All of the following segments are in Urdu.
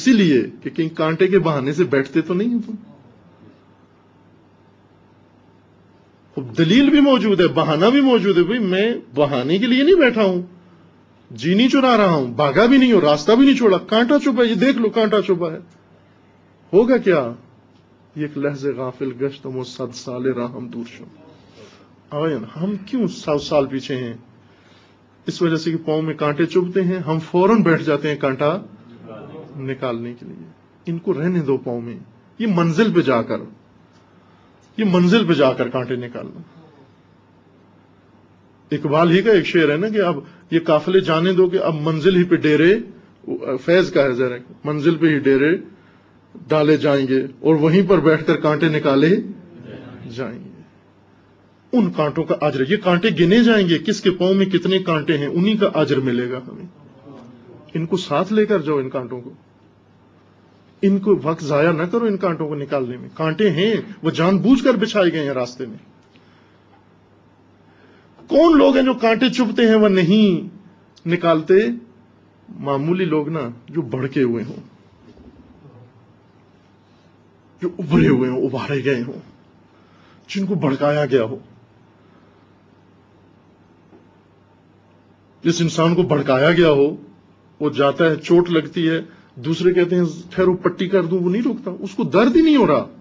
इसी लिए कि कहीं कांटे के बहाने से बैठते तो नहीं हो तुम। दलील भी मौजूद है, बहाना भी मौजूद है। भाई मैं बहाने के लिए नहीं बैठा हूं, जी नहीं चुरा रहा हूं, भागा भी नहीं हूं, रास्ता भी नहीं छोड़ा, कांटा चुपा है, ये देख लो कांटा चुपा है। होगा क्या? ये एक लहज़े गाफिल गश्त मो 100 साल राहम दूर शो। हम क्यों 100 साल पीछे हैं? इस वजह से कि पांव में कांटे चुभते हैं, हम फौरन बैठ जाते हैं कांटा निकालने के लिए। इनको रहने दो पांव में, ये मंजिल पे जाकर कांटे निकालना। इकबाल ही का एक शेर है ना कि अब ये काफिले जाने दो कि अब मंजिल ही पे डेरे, फैज का है जरा, मंजिल पे ही डेरे डाले जाएंगे और वहीं पर बैठकर कांटे निकाले जाएंगे। उन कांटों का अजर, ये कांटे गिने जाएंगे, किसके पांव में कितने कांटे हैं, उन्हीं का अजर मिलेगा हमें। इनको साथ लेकर जाओ, इन कांटों को, इनको वक्त जाया ना करो इन कांटों को निकालने में। कांटे हैं, वो जानबूझकर बिछाए गए हैं रास्ते में। कौन लोग हैं जो कांटे चुभते हैं वह नहीं निकालते? मामूली लोग ना, जो भड़के हुए हों, जो उभरे हुए हों, उभारे गए हों, जिनको भड़काया गया हो। जिस इंसान को भड़काया गया हो वो जाता है, चोट लगती है, दूसरे कहते हैं ठहरो पट्टी कर दूं, वो नहीं रुकता, उसको दर्द ही नहीं हो रहा।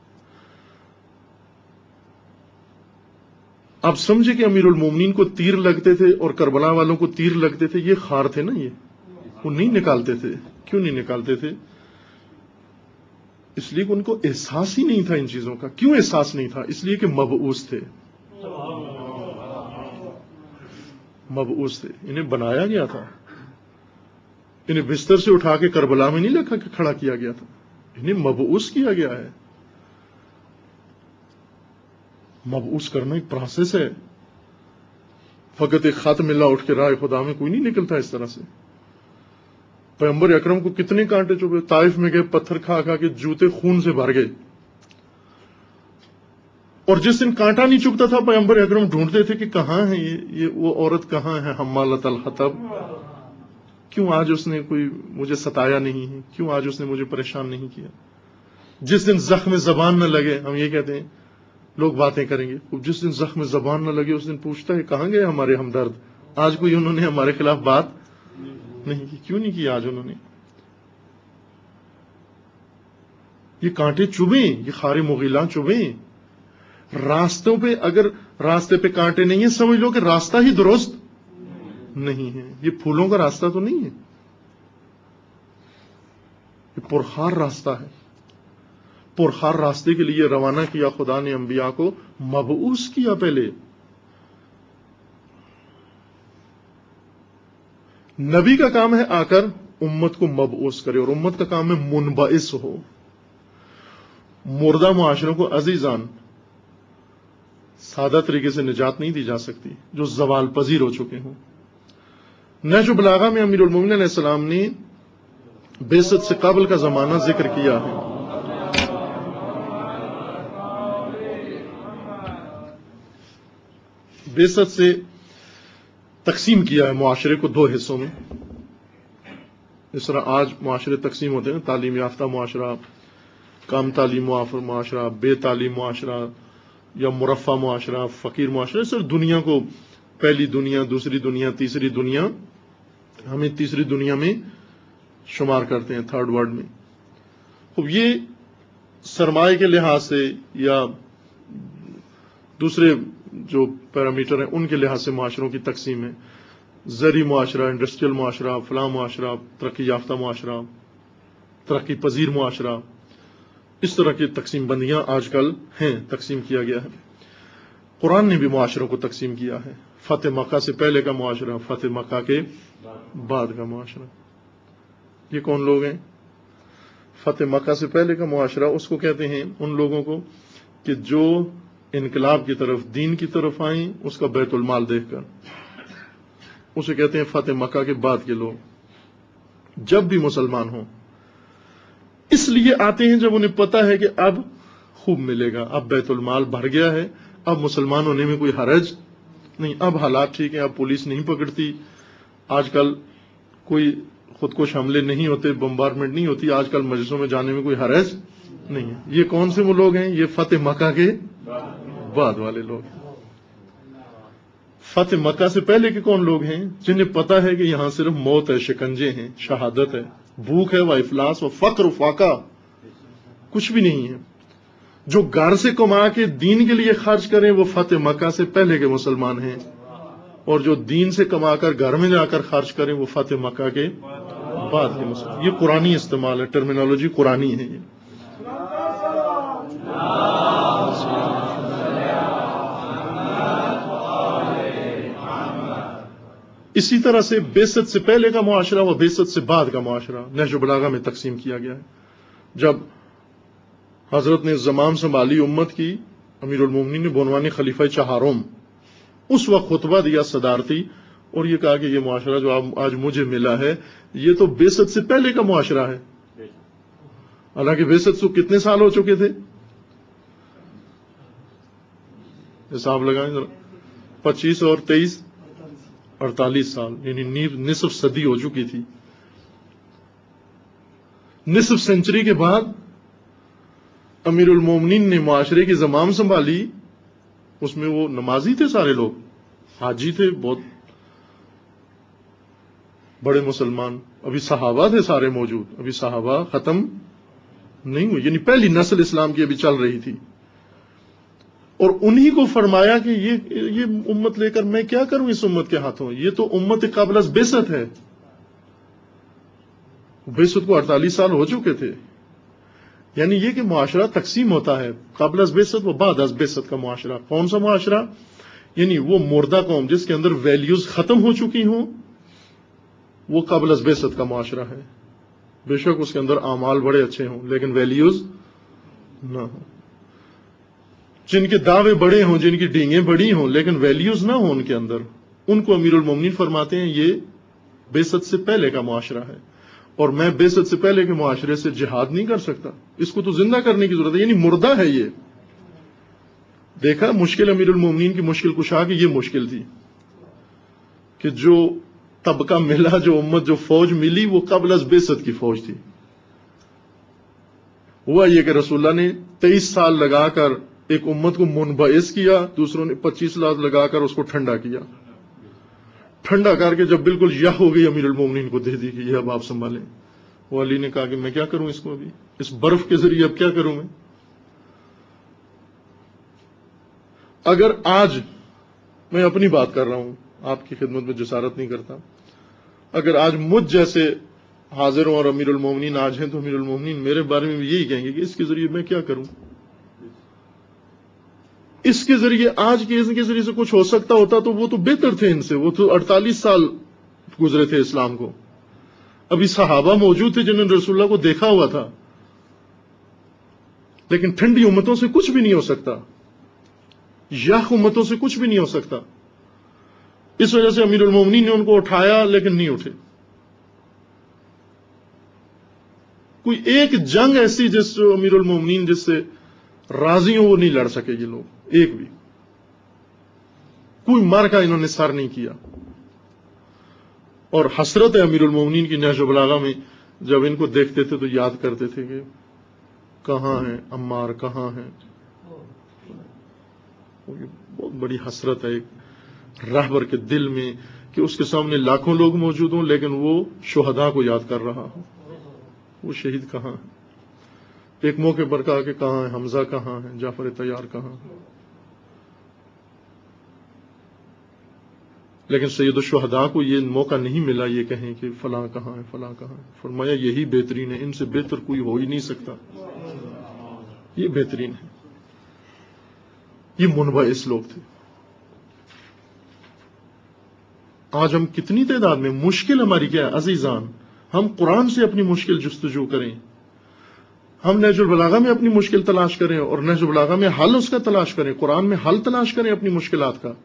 आप समझे कि अमीरुल मोमिनीन को तीर लगते थे और करबला वालों को तीर लगते थे, ये खार थे ना, ये वो नहीं निकालते थे। क्यों नहीं निकालते थे? इसलिए कि उनको एहसास ही नहीं था इन चीजों का। क्यों एहसास नहीं था? इसलिए कि मबऊस थे, मबऊस थे, इन्हें बनाया गया था। इन्हें बिस्तर से उठा के करबला में नहीं रखा के खड़ा किया गया था, इन्हें मबऊस किया गया है। मबऊस करना एक प्रोसेस है। फकत एक खत मिला उठ के राह खुदा में कोई नहीं निकलता इस तरह से। पैगंबर अकरम को कितने कांटे चुभे, ताइफ में गए, पत्थर खा खा के जूते खून से भर गए। और जिस दिन कांटा नहीं चुभता था, पैगंबर अकरम ढूंढते थे कि कहां है ये वो औरत कहां है, हम्मालतल हतब। क्यों आज उसने कोई मुझे सताया नहीं है, क्यों आज उसने मुझे परेशान नहीं किया। जिस दिन जख्म जबान न लगे, हम ये कहते हैं लोग बातें करेंगे, जिस दिन जख्म जबान न लगे उस दिन पूछता है कहां गए हमारे हमदर्द, आज कोई उन्होंने हमारे खिलाफ बात नहीं की। क्यों नहीं की आज उन्होंने? ये कांटे चुभे, ये खारे मुगीला चुभे। रास्तों पे, अगर रास्ते पे कांटे नहीं है, समझ लो कि रास्ता ही दुरुस्त नहीं है। ये फूलों का रास्ता तो नहीं है, ये पुरखार रास्ता है। पुरखार रास्ते के लिए रवाना किया खुदा ने अंबिया को, मबऊस किया पहले। नबी का काम है आकर उम्मत को मबऊस करे, और उम्मत का काम है मुनबइस हो। मुर्दा मुआशरों को अजीजान सादा तरीके से निजात नहीं दी जा सकती, जो जवाल पजीर हो चुके हों। नहज बलागा में अमीरुल मोमिनीन अलैहिस्सलाम ने बेसत से कबल का जमाना जिक्र किया है। बेसत से तकसीम किया है मुआशरे को दो हिस्सों में। इस तरह आज मुआशरे तकसीम होते हैं, तालीम याफ्ता मुआशरा, कम तालीम मुआशरा, बेतालीम मुआशरा, या मुरफ़ा मुआशरा, फकीर मुआशरा। सर दुनिया को पहली दुनिया, दूसरी दुनिया, तीसरी दुनिया, हमें तीसरी दुनिया में शुमार करते हैं, थर्ड वर्ल्ड में। अब ये सरमाए के लिहाज से या दूसरे जो पैरामीटर हैं उनके लिहाज से मुआशरों की तकसीम है। ज़री मुआशरा, इंडस्ट्रियल मुआशरा, फला मुआशरा, तरक्की याफ्ता मुआशरा, तरक्की पजीर मुआशरा, इस तरह की तकसीम बंदियां आजकल हैं, तकसीम किया गया है। कुरान ने भी मुआशरों को तकसीम किया है। फतेह मक्का से पहले का मुआशरा, फतेह मक्का के बाद का मुआशरा। ये कौन लोग हैं? फतेह मक्का से पहले का मुआशरा उसको कहते हैं उन लोगों को कि जो इनकलाब की तरफ, दीन की तरफ आए, उसका बैतुल माल देखकर, उसे कहते हैं फतेह मक्का के बाद के लोग। जब भी मुसलमान हो इसलिए आते हैं जब उन्हें पता है कि अब खूब मिलेगा, अब बैतुल माल भर गया है, अब मुसलमान होने में कोई हरज नहीं, अब हालात ठीक है, अब पुलिस नहीं पकड़ती, आजकल कोई خودکش حملے نہیں ہوتے، بمبارمنٹ نہیں ہوتی، آج کل مجلسوں میں جانے میں کوئی حرج نہیں ہے۔ یہ کون سے وہ لوگ ہیں؟ یہ فتح مکہ کے بعد والے لوگ ہیں۔ فتح مکہ سے پہلے کے کون لوگ ہیں؟ جنہیں پتا ہے کہ یہاں صرف موت ہے، شکنجے ہیں، شہادت ہے، بھوک ہے، و افلاس و فقر و فاقہ، کچھ بھی نہیں ہے۔ جو گھر سے کما کے دین کے لیے خرچ کریں وہ فتح مکہ سے پہلے کے مسلمان ہیں، اور جو دین سے کما کر گھر میں جا کر خرچ کریں وہ فتح مکہ کے بعد کے مسلمان۔ یہ قرآنی استعمال ہے، ٹرمینالوجی قرآنی ہے یہ۔ اسی طرح سے بعثت سے پہلے کا معاشرہ و بعثت سے بعد کا معاشرہ نہج البلاغہ میں تقسیم کیا گیا ہے۔ جب حضرت نے زمام سنبھالی امت کی، امیر المومنین نے بعنوان خلیفہ چہارم اس وقت خطبہ دیا صدارتی، اور یہ کہا کہ یہ معاشرہ جو آج مجھے ملا ہے یہ تو بعثت سے پہلے کا معاشرہ ہے۔ حالانکہ بعثت سے کتنے سال ہو چکے تھے؟ حساب لگائیں ذرا، 25 اور 23 48 سال، یعنی نصف صدی ہو چکی تھی۔ نصف سینچری کے بعد امیر المومنین نے معاشرے کی زمام سنبھالی۔ اس میں وہ نمازی تھے سارے لوگ، حاجی تھے بہت بڑے مسلمان، ابھی صحابہ تھے سارے موجود، ابھی صحابہ ختم نہیں ہوئی، یعنی پہلی نسل اسلام کی ابھی چل رہی تھی۔ اور انہی کو فرمایا کہ یہ امت لے کر میں کیا کروں اس امت کے ہاتھوں، یہ تو امت قبل از بعثت ہے۔ بعثت کو 48 سال ہو چکے تھے، یعنی یہ کہ معاشرہ تقسیم ہوتا ہے، قبل از بعثت و بعد از بعثت کا معاشرہ۔ کون سا معاشرہ؟ یعنی وہ مردہ قوم جس کے اندر ویلیوز ختم ہو چکی ہوں، وہ قبل از بعثت کا معاشرہ ہے۔ بے شک اس کے اندر اعمال بڑے اچھے ہوں لیکن ویلیوز نہ ہوں، جن کے دعوے بڑے ہوں، جن کی ڈینگیں بڑی ہوں لیکن ویلیوز نہ ہوں ان کے اندر، ان کو امیر المومنین فرماتے ہیں یہ بعثت سے پہلے کا معاشرہ ہے، اور میں بعثت سے پہلے کے معاشرے سے جہاد نہیں کر سکتا، اس کو تو زندہ کرنے کی ضرورت ہے، یعنی مردہ ہے یہ۔ دیکھا مشکل امیر المومنین کی مشکل کشا کہ یہ مشکل تھی کہ جو طبقہ ملا، جو امت، جو فوج ملی وہ قبل از بعثت کی فوج تھی۔ ہوا یہ کہ رسول اللہ نے 23 سال لگا کر ایک امت کو منبعث کیا، دوسروں نے 25 سال لگا کر اس کو ٹھنڈا کیا، ٹھنڈا کر کے جب بالکل یخ ہو گئی امیر المومنین کو دے دی کہ یہ اب آپ سنبھالیں۔ وہ علی نے کہا کہ میں کیا کروں اس کو، ابھی اس برف کے ذریعے اب کیا کروں میں؟ اگر آج میں اپنی بات کر رہا ہوں، آپ کی خدمت میں جسارت نہیں کرتا، اگر آج مجھ جیسے حاضر ہوں اور امیر المومنین آج ہیں تو امیر المومنین میرے بارے میں بھی یہی کہیں گے کہ اس کے ذریعے میں کیا کروں، اس کے ذریعے آج کے اس کے ذریعے سے کچھ ہو سکتا ہوتا تو وہ تو بہتر تھے ان سے، وہ تو 48 سال گزرے تھے اسلام کو، ابھی صحابہ موجود تھے جنہوں نے رسول اللہ کو دیکھا ہوا تھا، لیکن ٹھنڈی امتوں سے کچھ بھی نہیں ہو سکتا، یخ امتوں سے کچھ بھی نہیں ہو سکتا۔ اس وجہ سے امیر المومنین نے ان کو اٹھایا لیکن نہیں اٹھے۔ کوئی ایک جنگ ایسی جس جو امیر المومنین جس سے راضی ہوں وہ نہیں لڑ سکے یہ لوگ، ایک بھی، کوئی مارکا انہوں نے سر نہیں کیا۔ اور حسرت ہے امیر المومنین کی نہج البلاغہ میں، جب ان کو دیکھتے تھے تو یاد کرتے تھے کہ کہاں ہیں عمار، کہاں ہیں۔ بہت بڑی حسرت ہے ایک راہبر کے دل میں کہ اس کے سامنے لاکھوں لوگ موجود ہوں لیکن وہ شہداء کو یاد کر رہا ہو، وہ شہید کہاں ہے۔ ایک موقع پر کہا کہ کہاں ہے حمزہ، کہاں ہے جعفر طیار، کہاں ہے، لیکن سید الشہداء کو یہ موقع نہیں ملا یہ کہیں کہ فلاں کہاں ہے، فلاں کہاں ہے۔ فرمایا یہی بہترین ہے، ان سے بہتر کوئی ہو ہی نہیں سکتا، یہ بہترین ہے۔ یہ منبعث لوگ تھے۔ آج ہم کتنی تعداد میں، مشکل ہماری کیا ہے عزیزان، ہم قرآن سے اپنی مشکل جستجو کریں، ہم نہج البلاغہ میں اپنی مشکل تلاش کریں اور نہج البلاغہ میں حل اس کا تلاش کریں، قرآن میں حل تلاش کریں اپنی مشکلات کا۔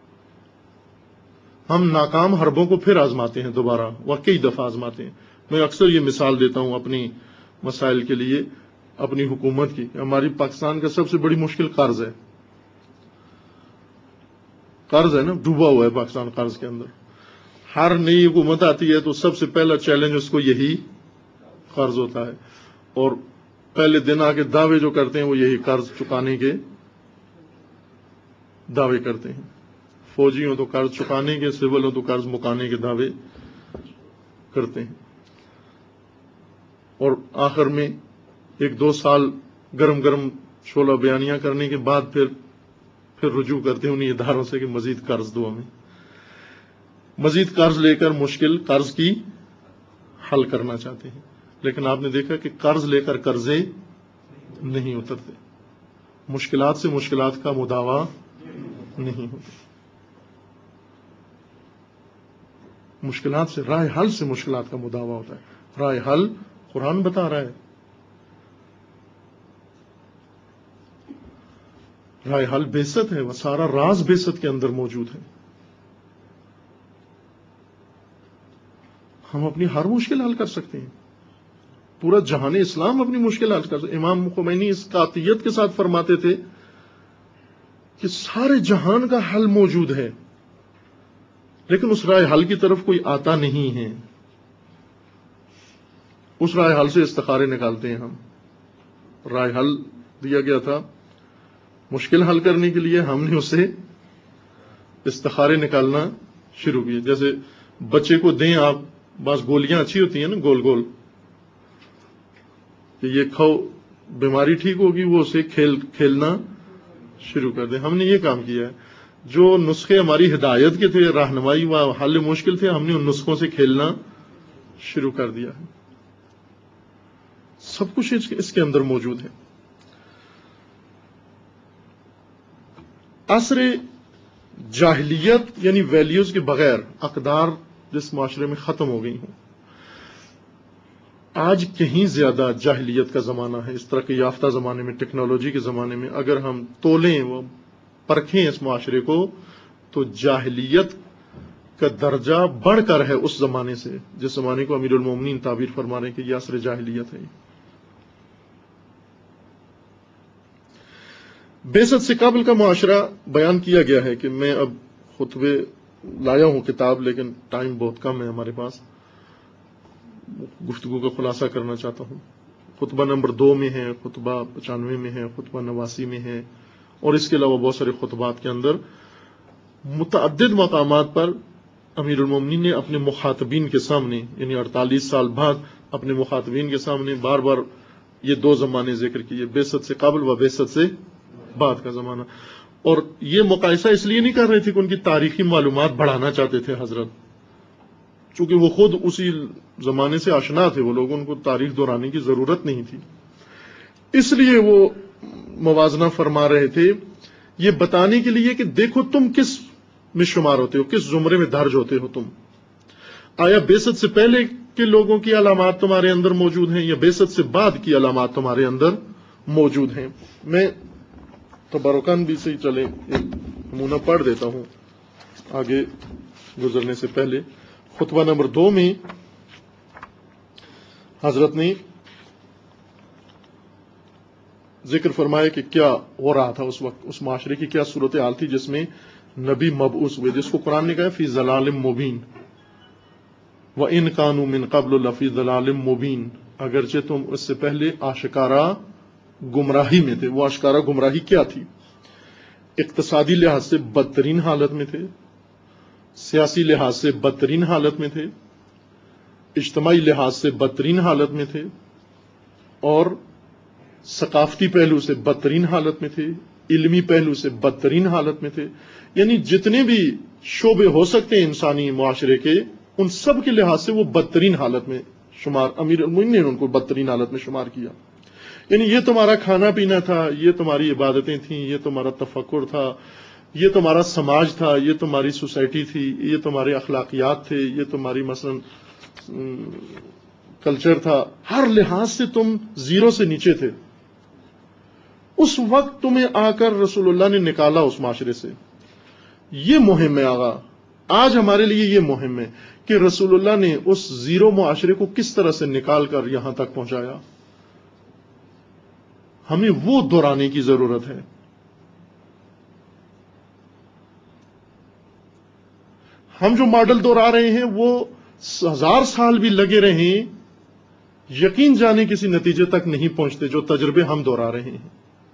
ہم ناکام حربوں کو پھر آزماتے ہیں دوبارہ، کئی دفعہ آزماتے ہیں۔ میں اکثر یہ مثال دیتا ہوں اپنی مسائل کے لیے، اپنی حکومت کی۔ ہماری پاکستان کا سب سے بڑی مشکل قرض ہے، قرض ہے نا، ڈوبا ہوا ہے پاکستان قرض کے اندر۔ ہر نئی حکومت آتی ہے تو سب سے پہلا چیلنج اس کو یہی قرض ہوتا ہے، اور پہلے دن آ کے دعوے جو کرتے ہیں وہ یہی قرض چکانے کے دعوے کرتے ہیں. فوجی ہوں تو قرض چکانے کے، سول ہوں تو قرض مکانے کے دعوے کرتے ہیں، اور آخر میں 1-2 سال گرم گرم شعلہ بیانیاں کرنے کے بعد پھر رجوع کرتے ہیں انہیں اداروں سے کہ مزید قرض دو ہمیں، مزید قرض لے کر مشکل قرض کی حل کرنا چاہتے ہیں. لیکن آپ نے دیکھا کہ قرض لے کر قرضے نہیں اترتے، مشکلات سے مشکلات کا مداوع نہیں ہوتا، مشکلات سے راہ حل سے مشکلات کا مداوع ہوتا ہے. راہ حل قرآن بتا رہا ہے، راہ حل بعثت ہے، وہ سارا راز بعثت کے اندر موجود ہے. ہم اپنی ہر مشکل حل کر سکتے ہیں، پورا جہان اسلام اپنی مشکل حل کر سکتے. امام خمینی اس قاطعیت کے ساتھ فرماتے تھے کہ سارے جہان کا حل موجود ہے، لیکن اس رائے حل کی طرف کوئی آتا نہیں ہے. اس رائے حل سے استخارے نکالتے ہیں ہم. رائے حل دیا گیا تھا مشکل حل کرنے کے لیے، ہم نے اس سے استخارے نکالنا شروع کیے. جیسے بچے کو دیں آپ، بعض گولیاں اچھی ہوتی ہیں نا گول گول، کہ یہ کھاؤ بیماری ٹھیک ہوگی، وہ اسے کھیلنا شروع کر دیں. ہم نے یہ کام کیا ہے، جو نسخے ہماری ہدایت کے تھے، رہنمائی و حل مشکل تھے، ہم نے ان نسخوں سے کھیلنا شروع کر دیا ہے. سب کچھ اس کے اندر موجود ہے. عصر جاہلیت یعنی ویلیوز کے بغیر اقدار جس معاشرے میں ختم ہو گئی ہوں، آج کہیں زیادہ جاہلیت کا زمانہ ہے. اس ترقی یافتہ زمانے میں، ٹیکنالوجی کے زمانے میں اگر ہم تولیں وہ پرکھیں اس معاشرے کو، تو جاہلیت کا درجہ بڑھ کر ہے اس زمانے سے، جس زمانے کو امیر المومنین تعبیر فرما رہے ہیں کہ یہ عصر جاہلیت ہے. بعثت سے قبل کا معاشرہ بیان کیا گیا ہے کہ میں اب خطبے لایا ہوں کتاب، لیکن ٹائم بہت کم ہے ہمارے پاس، گفتگو کا خلاصہ کرنا چاہتا ہوں. خطبہ نمبر 2 میں ہے، خطبہ 95 میں ہے، خطبہ 89 میں ہے، اور اس کے علاوہ بہت سارے خطبات کے اندر متعدد مقامات پر امیر المومنین نے اپنے مخاطبین کے سامنے، یعنی 48 سال بعد اپنے مخاطبین کے سامنے بار بار یہ 2 زمانے ذکر کیے، بعثت سے قبل و بعثت سے بعد کا زمانہ. اور یہ مقایسہ اس لیے نہیں کر رہے تھے کہ ان کی تاریخی معلومات بڑھانا چاہتے تھے حضرت، چونکہ وہ خود اسی زمانے سے آشنا تھے، وہ لوگوں کو تاریخ دہرانے کی ضرورت نہیں تھی، اس لیے وہ موازنہ فرما رہے تھے یہ بتانے کے لیے کہ دیکھو تم کس میں شمار ہوتے ہو، کس زمرے میں درج ہوتے ہو تم. آیا بعثت سے پہلے کے لوگوں کی علامات تمہارے اندر موجود ہیں یا بعثت سے بعد کی علامات تمہارے اندر موجود ہیں. میں تبرکاً بھی سے چلے ایک نمونہ پڑھ دیتا ہوں آگے گزرنے سے پہلے. خطبہ نمبر 2 میں حضرت نے ذکر فرمایا کہ کیا ہو رہا تھا اس وقت، اس معاشرے کی کیا صورتحال تھی جس میں نبی مبعوث ہوئے، جس کو قرآن نے کہا فی ضلال مبین وَإِن كَانُوا مِن قَبْلُ لَفِي ضَلَالٍ مُبِينٍ، اگرچہ تم اس سے پہلے آشکارا گمراہی میں تھے. وہ آشکارا گمراہی کیا تھی؟ اقتصادی لحاظ سے بدترین حالت میں تھے، سیاسی لحاظ سے بدترین حالت میں تھے، اجتماعی لحاظ سے بدترین حالت میں تھے، اور ثقافتی پہلو سے بدترین حالت میں تھے، علمی پہلو سے بدترین حالت میں تھے. یعنی جتنے بھی شعبے ہو سکتے ہیں انسانی معاشرے کے، ان سب کے لحاظ سے وہ بدترین حالت میں شمار، امیر المومنین نے ان کو بدترین حالت میں شمار کیا. یعنی یہ تمہارا کھانا پینا تھا، یہ تمہاری عبادتیں تھیں، یہ تمہارا تفکر تھا، یہ تمہارا سماج تھا، یہ تمہاری سوسائٹی تھی، یہ تمہارے اخلاقیات تھے، یہ تمہاری مثلا کلچر تھا. ہر لحاظ سے تم زیرو سے نیچے تھے. اس وقت تمہیں آ کر رسول اللہ نے نکالا اس معاشرے سے. یہ مہم ہے آغا. آج ہمارے لیے یہ مہم ہے کہ رسول اللہ نے اس زیرو معاشرے کو کس طرح سے نکال کر یہاں تک پہنچایا. ہمیں وہ دہرانے کی ضرورت ہے. ہم جو ماڈل دہرا رہے ہیں وہ 1000 سال بھی لگے رہیں یقین جانے کسی نتیجے تک نہیں پہنچتے جو تجربے ہم دہرا رہے ہیں.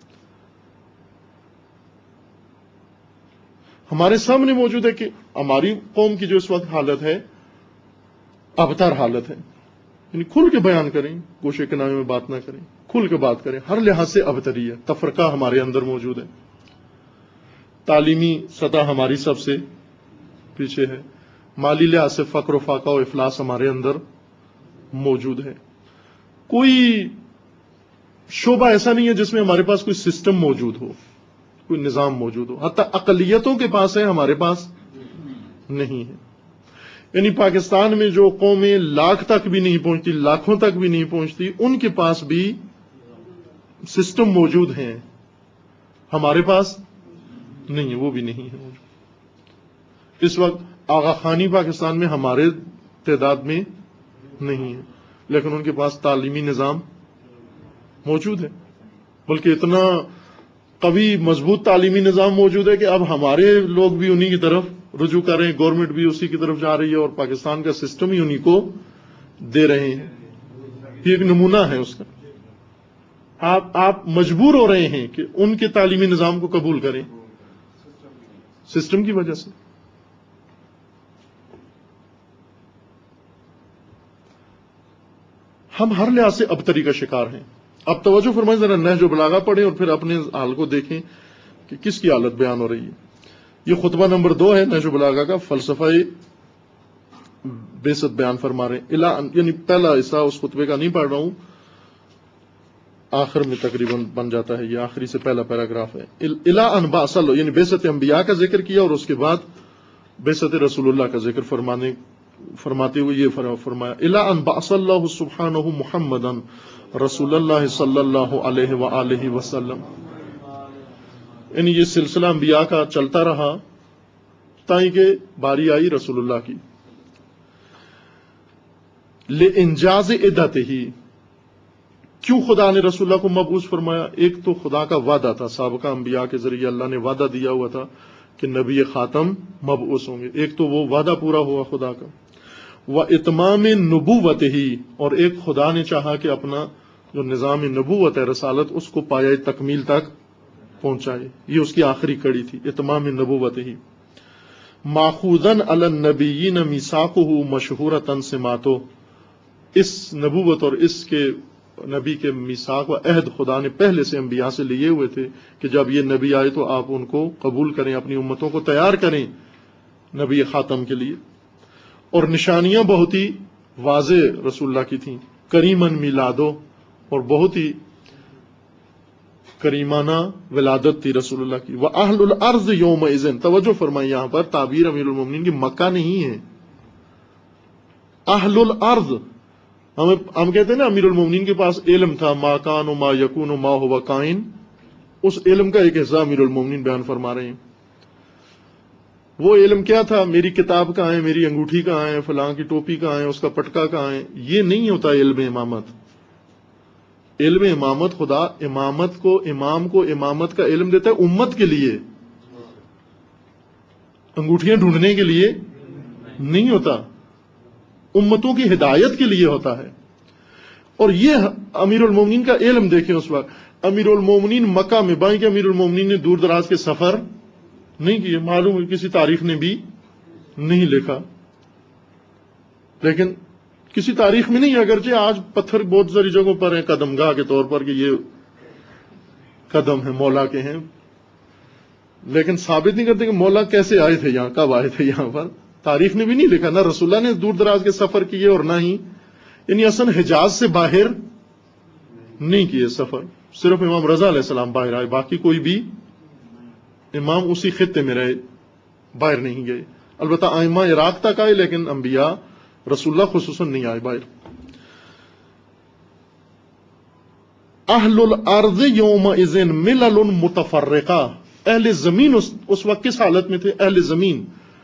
ہمارے سامنے موجود ہے کہ ہماری قوم کی جو اس وقت حالت ہے ابتر حالت ہے. یعنی کھل کے بیان کریں، گوشے کے نامے میں بات نہ کریں، کھل کے بات کریں. ہر لحاظ سے ابتری ہے، تفرقہ ہمارے اندر موجود ہے، تعلیمی سطح ہماری سب سے پیچھے ہے، مالی لحاظ سے فقر و فاقہ و افلاس ہمارے اندر موجود ہے. کوئی شعبہ ایسا نہیں ہے جس میں ہمارے پاس کوئی سسٹم موجود ہو، کوئی نظام موجود ہو. حتی اقلیتوں کے پاس ہے، ہمارے پاس نہیں ہے. یعنی پاکستان میں جو قومیں لاکھ تک بھی نہیں پہنچتی، لاکھوں تک بھی نہیں پہنچتی، ان کے پاس بھی سسٹم موجود ہیں، ہمارے پاس نہیں ہے، وہ بھی نہیں ہے موجود. اس وقت آغا خانی پاکستان میں ہمارے تعداد میں نہیں ہے، لیکن ان کے پاس تعلیمی نظام موجود ہے، بلکہ اتنا قوی مضبوط تعلیمی نظام موجود ہے کہ اب ہمارے لوگ بھی انہی کی طرف رجوع کر رہے ہیں، گورنمنٹ بھی اسی کی طرف جا رہی ہے اور پاکستان کا سسٹم ہی انہی کو دے رہے ہیں. یہ ایک نمونہ ہے اس کا. آپ مجبور ہو رہے ہیں کہ ان کے تعلیمی نظام کو قبول کریں سسٹم کی وجہ سے. ہم ہر لحاظ سے ابتری کا شکار ہیں. اب توجہ فرمائیں، ذرا نہج و بلاغہ پڑھیں اور پھر اپنے حال کو دیکھیں کہ کس کی حالت بیان ہو رہی ہے. یہ خطبہ نمبر 2 ہے نہج و بلاغہ کا، فلسفہ بعثت بیان فرما رہے ہیں. یعنی پہلا حصہ اس خطبے کا نہیں پڑھ رہا ہوں، آخر میں تقریباً بن جاتا ہے، یہ آخری سے پہلا پیراگراف ہے. الا ان بعث اللہ، یعنی بعثت انبیاء کا ذکر کیا اور اس کے بعد بعثت رسول اللہ کا ذکر فرماتے ہوئے یہ فرمایا الا ان بعث اللہ سبحانہ محمدا رسول اللہ صلی اللہ علیہ وآلہ وسلم. یعنی یہ سلسلہ انبیاء کا چلتا رہا تائیں کہ باری آئی رسول اللہ کی. لِإِنْجَازِ عِدَّتِهِ، کیوں خدا نے رسول اللہ کو مبعوث فرمایا؟ ایک تو خدا کا وعدہ تھا، سابقہ انبیاء کے ذریعے اللہ نے وعدہ دیا ہوا تھا کہ نبی خاتم مبعوث ہوں گے. ایک تو وہ وعدہ پورا ہوا خدا کا. وَإِتْمَامِ نُبُوَّتِهِ، اور ایک خدا نے چاہا کہ اپنا جو نظام نبوت ہے، رسالت، اس کو پایۂ تکمیل تک پہنچائے. یہ اس کی آخری کڑی تھی، اتمام نبوتہ. ماخوذاً علی النبیین میثاقہ مشہورۃ سماتہ، اس نبوت اور اس کے نبی کے میثاق و عہد خدا نے پہلے سے انبیاء سے لیے ہوئے تھے کہ جب یہ نبی آئے تو آپ ان کو قبول کریں، اپنی امتوں کو تیار کریں نبی خاتم کے لیے. اور نشانیاں بہت ہی واضح رسول اللہ کی تھیں. کریمن میلادو، اور بہت ہی کریمانہ ولادت تھی رسول اللہ کی. وَأَهْلُ الْأَرْضِ يَوْمَئِذٍ، توجہ فرمائیں یہاں پر تعبیر امیر المومنین کی مکہ نہیں ہے، اہل الارض. ہم کہتے ہیں نا امیر المومنین کے پاس علم تھا، ما کان و ما یکون و ما ہوا کائن، اس علم کا ایک حصہ امیر المومنین بیان فرما رہے ہیں. وہ علم کیا تھا؟ میری کتاب کہاں ہے، میری انگوٹھی کہاں ہے، فلاں کی ٹوپی کہاں ہے، اس کا پٹکا کہاں ہے. یہ نہیں ہوتا علم امامت. علم امامت، خدا امامت کو، امام کو امامت کا علم دیتا ہے امت کے لیے، انگوٹھیاں ڈھونڈنے کے لیے نہیں ہوتا، امتوں کی ہدایت کے لیے ہوتا ہے. اور یہ امیر المومنین کا علم دیکھیں. اس وقت امیر المومنین مکہ میں، بائیں کہ امیر المومنین نے دور دراز کے سفر نہیں کیے، معلوم ہے کسی تاریخ نے بھی نہیں لکھا، لیکن کسی تاریخ میں نہیں، اگرچہ آج پتھر بہت ساری جگہوں پر ہیں قدم گاہ کے طور پر کہ یہ قدم ہیں مولا کے ہیں، لیکن ثابت نہیں کرتے کہ مولا کیسے آئے تھے یہاں، کب آئے تھے یہاں پر. تاریخ نے بھی نہیں لکھا، نہ رسول اللہ نے دور دراز کے سفر کیے اور نہ ہی، یعنی اصل حجاز سے باہر نہیں کیے سفر. صرف امام رضا علیہ السلام باہر آئے، باقی کوئی بھی امام اسی خطے میں رہے، باہر نہیں گئے. البتہ ائمہ عراق تک آئے، لیکن انبیاء رسول اللہ خصوصاً نہیں آئے باہر. اہل الارض یومئذ ملل متفرقہ، اہل زمین اس وقت کس حالت میں تھے؟ اہل زمین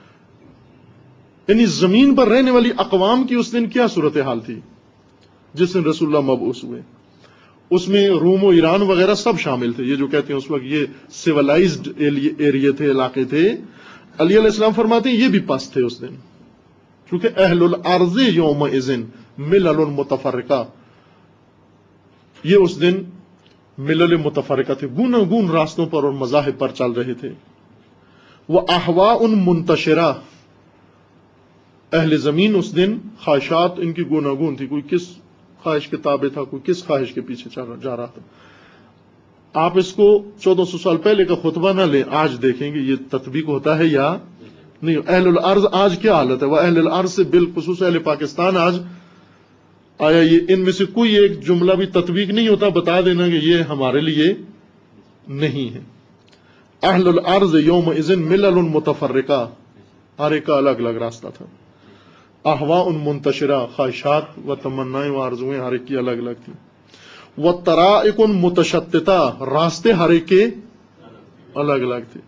یعنی زمین پر رہنے والی اقوام کی اس دن کیا صورتحال تھی جس دن رسول اللہ مبعوث ہوئے؟ اس میں روم و ایران وغیرہ سب شامل تھے. یہ جو کہتے ہیں اس وقت یہ سیولائزڈ ایریا تھے، علاقے تھے، علی علیہ السلام فرماتے ہیں یہ بھی پست تھے اس دن، کیونکہ اہل الارض یومئذ ملل متفرقہ، یہ اس دن ملل متفرقہ تھے، گون راستوں پر اور مذاہب پر چل رہے تھے. وَأَحْوَاءٌ مُنْتَشِرَةٌ، اہل زمین اس دن خواہشات ان کی گوناگون تھی، کوئی کس خواہش کے تابع تھا، کوئی کس خواہش کے پیچھے جا رہا تھا. آپ اس کو 1400 سال پہلے کا خطبہ نہ لیں، آج دیکھیں گے یہ تطبیق ہوتا ہے یا نہیں. اہل الارض آج کیا حالت ہے؟ وہ اہل الارض سے بالخصوص اہل پاکستان آج آیا یہ ان میں سے کوئی ایک جملہ بھی تطبیق نہیں ہوتا، بتا دینا کہ یہ ہمارے لیے نہیں ہے. اہل الارض یومئذ ملل متفرقہ، ہر ایک کا الگ الگ راستہ تھا. احواء منتشرہ، خواہشات و تمنائیں و آرزویں ہر ایک کی الگ الگ تھیں. وطرائق متشتتہ، راستے ہر ایک کے الگ الگ تھے.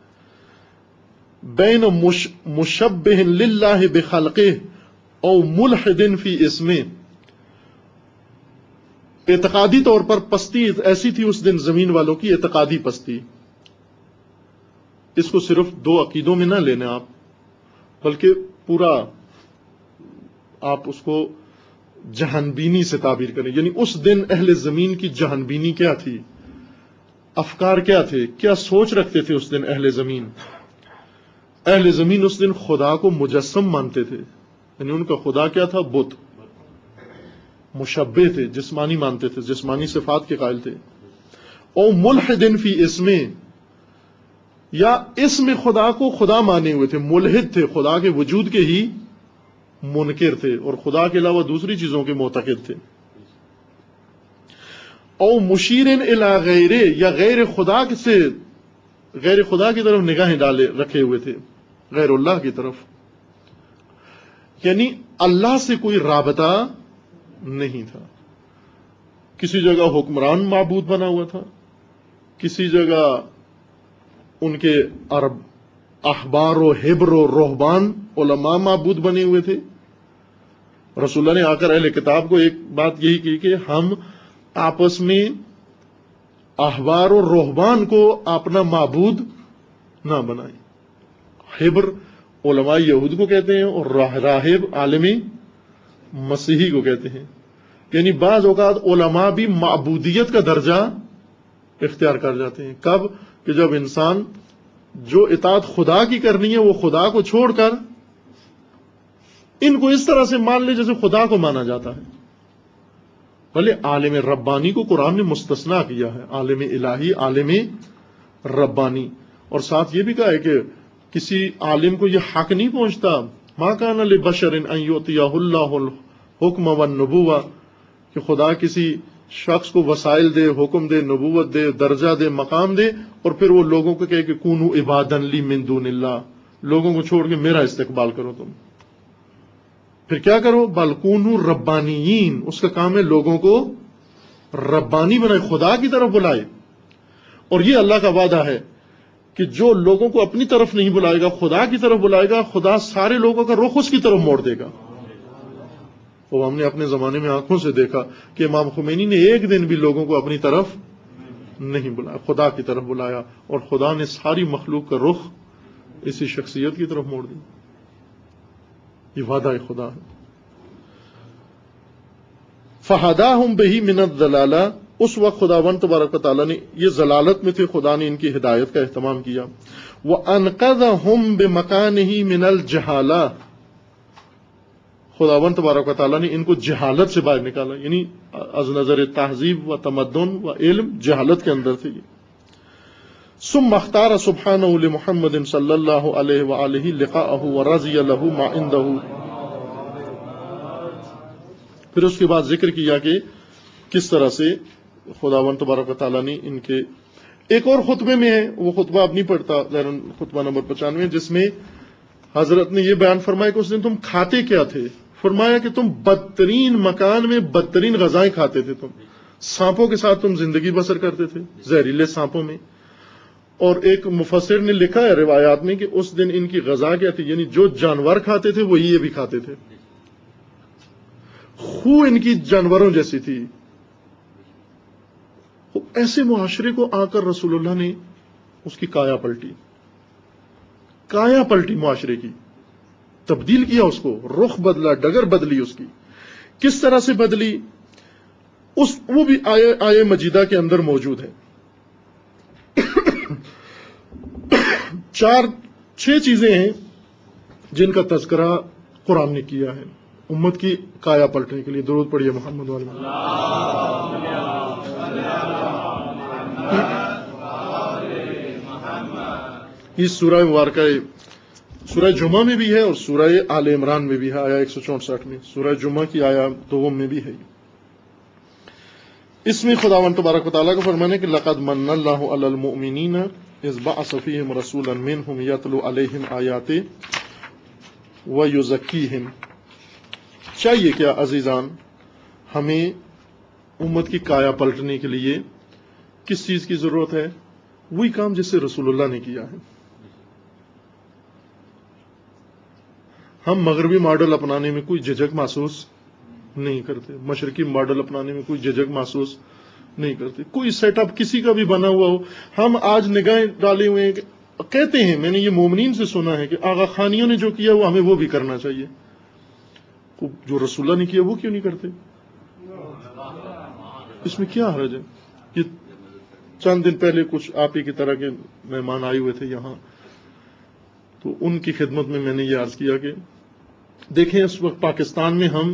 بین مشبہ للہ بخلقہ او ملحد فی اسمہ، اعتقادی طور پر پستی ایسی تھی اس دن زمین والوں کی، اعتقادی پستی. اس کو صرف دو عقیدوں میں نہ لینے آپ، بلکہ پورا آپ اس کو جہان بینی سے تعبیر کریں. یعنی اس دن اہل زمین کی جہان بینی کیا تھی، افکار کیا تھے، کیا سوچ رکھتے تھے اس دن اہل زمین. اہل زمین اس دن خدا کو مجسم مانتے تھے، یعنی ان کا خدا کیا تھا، بت. مشبہ تھے، جسمانی مانتے تھے، جسمانی صفات کے قائل تھے. او ملحد فی اسمہ، یا اسم خدا کو خدا مانے ہوئے تھے، ملحد تھے، خدا کے وجود کے ہی منکر تھے اور خدا کے علاوہ دوسری چیزوں کے معتقد تھے. او مشیرن الی غیرہ، یا غیر خدا سے، غیر خدا کی طرف نگاہیں ڈالے رکھے ہوئے تھے، غیر اللہ کی طرف. یعنی اللہ سے کوئی رابطہ نہیں تھا. کسی جگہ حکمران معبود بنا ہوا تھا، کسی جگہ ان کے عرب احبار و حبر و رہبان علماء معبود بنے ہوئے تھے. رسول اللہ نے آ کر اہل کتاب کو ایک بات یہی کی کہ ہم آپس میں احبار و رہبان کو اپنا معبود نہ بنائیں. حبر علماء یہود کو کہتے ہیں اور راہب عالمی مسیحی کو کہتے ہیں. یعنی بعض اوقات علماء بھی معبودیت کا درجہ اختیار کر جاتے ہیں. کب؟ کہ جب انسان جو اطاعت خدا کی کرنی ہے وہ خدا کو چھوڑ کر ان کو اس طرح سے مان لے جیسے خدا کو مانا جاتا ہے. بھلے عالم ربانی کو قرآن نے مستثنا کیا ہے، عالم الہی، عالم ربانی. اور ساتھ یہ بھی کہا ہے کہ کسی عالم کو یہ حق نہیں پہنچتا، ما کان لبشر ان یؤتیہ اللہ الحکم والنبوہ، کہ خدا کسی شخص کو وسائل دے، حکم دے، نبوت دے، درجہ دے، مقام دے، اور پھر وہ لوگوں کو کہے کہ کونوا عبادا لی من دون اللہ، لوگوں کو چھوڑ کے میرا استقبال کرو. تم پھر کیا کرو؟ بل کونوا ربانیین، اس کا کام ہے لوگوں کو ربانی بنائے، خدا کی طرف بلائے. اور یہ اللہ کا وعدہ ہے کہ جو لوگوں کو اپنی طرف نہیں بلائے گا، خدا کی طرف بلائے گا، خدا سارے لوگوں کا رخ اس کی طرف موڑ دے گا. وہ ہم نے اپنے زمانے میں آنکھوں سے دیکھا کہ امام خمینی نے ایک دن بھی لوگوں کو اپنی طرف نہیں بلایا، خدا کی طرف بلایا، اور خدا نے ساری مخلوق کا رخ اسی شخصیت کی طرف موڑ دی. یہ وعدہ خدا ہے. فہداہم بہ من الضلالہ، اس وقت خداوند تبارک و تعالیٰ نے، یہ ضلالت میں تھے، خدا نے ان کی ہدایت کا اہتمام کیا. وانقذہم بمکانہ من الجہالہ، خداوند تبارک و تعالیٰ نے ان کو جہالت سے باہر نکالا. یعنی از نظر تہذیب و تمدن و علم جہالت کے اندر تھے. ثم اختار سبحانہ لمحمد صلی اللہ علیہ وآلہ لقاءہ ورضی لہ ما عندہ. پھر اس کے بعد ذکر کیا کہ کس طرح سے خداوند تبارک و تعالیٰ نے ان کے، ایک اور خطبے میں ہے، وہ خطبہ اب نہیں پڑھتا، خطبہ نمبر 95، جس میں حضرت نے یہ بیان فرمایا کہ اس دن تم کھاتے کیا تھے. فرمایا کہ تم بدترین مکان میں بدترین غذائیں کھاتے تھے، تم سانپوں کے ساتھ تم زندگی بسر کرتے تھے، زہریلے سانپوں میں. اور ایک مفسر نے لکھا ہے روایات میں کہ اس دن ان کی غذا کیا تھی، یعنی جو جانور کھاتے تھے وہ یہ بھی کھاتے تھے. خو ان کی جانوروں جیسی تھی. ایسے معاشرے کو آ کر رسول اللہ نے اس کی کایا پلٹی. کایا پلٹی معاشرے کی، تبدیل کیا اس کو، رخ بدلا، ڈگر بدلی اس کی. کس طرح سے بدلی وہ بھی آیے مجیدہ کے اندر موجود ہے. 4-6 چیزیں ہیں جن کا تذکرہ قرآن نے کیا ہے امت کی کایا پلٹنے کے لیے. درود پڑھیے محمد والے. اس سورہ مبارکہ سورہ جمعہ میں بھی ہے اور سورہ آل عمران میں بھی ہے، آیا 164 میں. سورہ جمعہ کی آیا 2 میں بھی ہے. اس میں خداوند تبارک و تعالیٰ کا فرمان ہے کہ لقد من اللہ علی المؤمنین اذ بعث فیہم رسولا منہم یتلو علیہم آیاتہ ویزکیہم. چاہیے کیا عزیزان، ہمیں امت کی کایا پلٹنے کے لیے کس چیز کی ضرورت ہے؟ وہی کام جس سے رسول اللہ نے کیا ہے. ہم مغربی ماڈل اپنانے میں کوئی جھجک محسوس نہیں کرتے، مشرقی ماڈل اپنانے میں کوئی جھجک محسوس نہیں کرتے. کوئی سیٹ اپ کسی کا بھی بنا ہوا ہو، ہم آج نگاہیں ڈالے ہوئے ہیں. کہتے ہیں، میں نے یہ مومنین سے سنا ہے کہ آغا خانیوں نے جو کیا وہ ہمیں وہ بھی کرنا چاہیے. جو رسول اللہ نے کیا وہ کیوں نہیں کرتے؟ اس میں کیا حرج ہے؟ یہ چند دن پہلے کچھ آپ ہی کی طرح کے مہمان آئے ہوئے تھے یہاں، تو ان کی خدمت میں میں نے یہ عرض کیا کہ دیکھیں اس وقت پاکستان میں ہم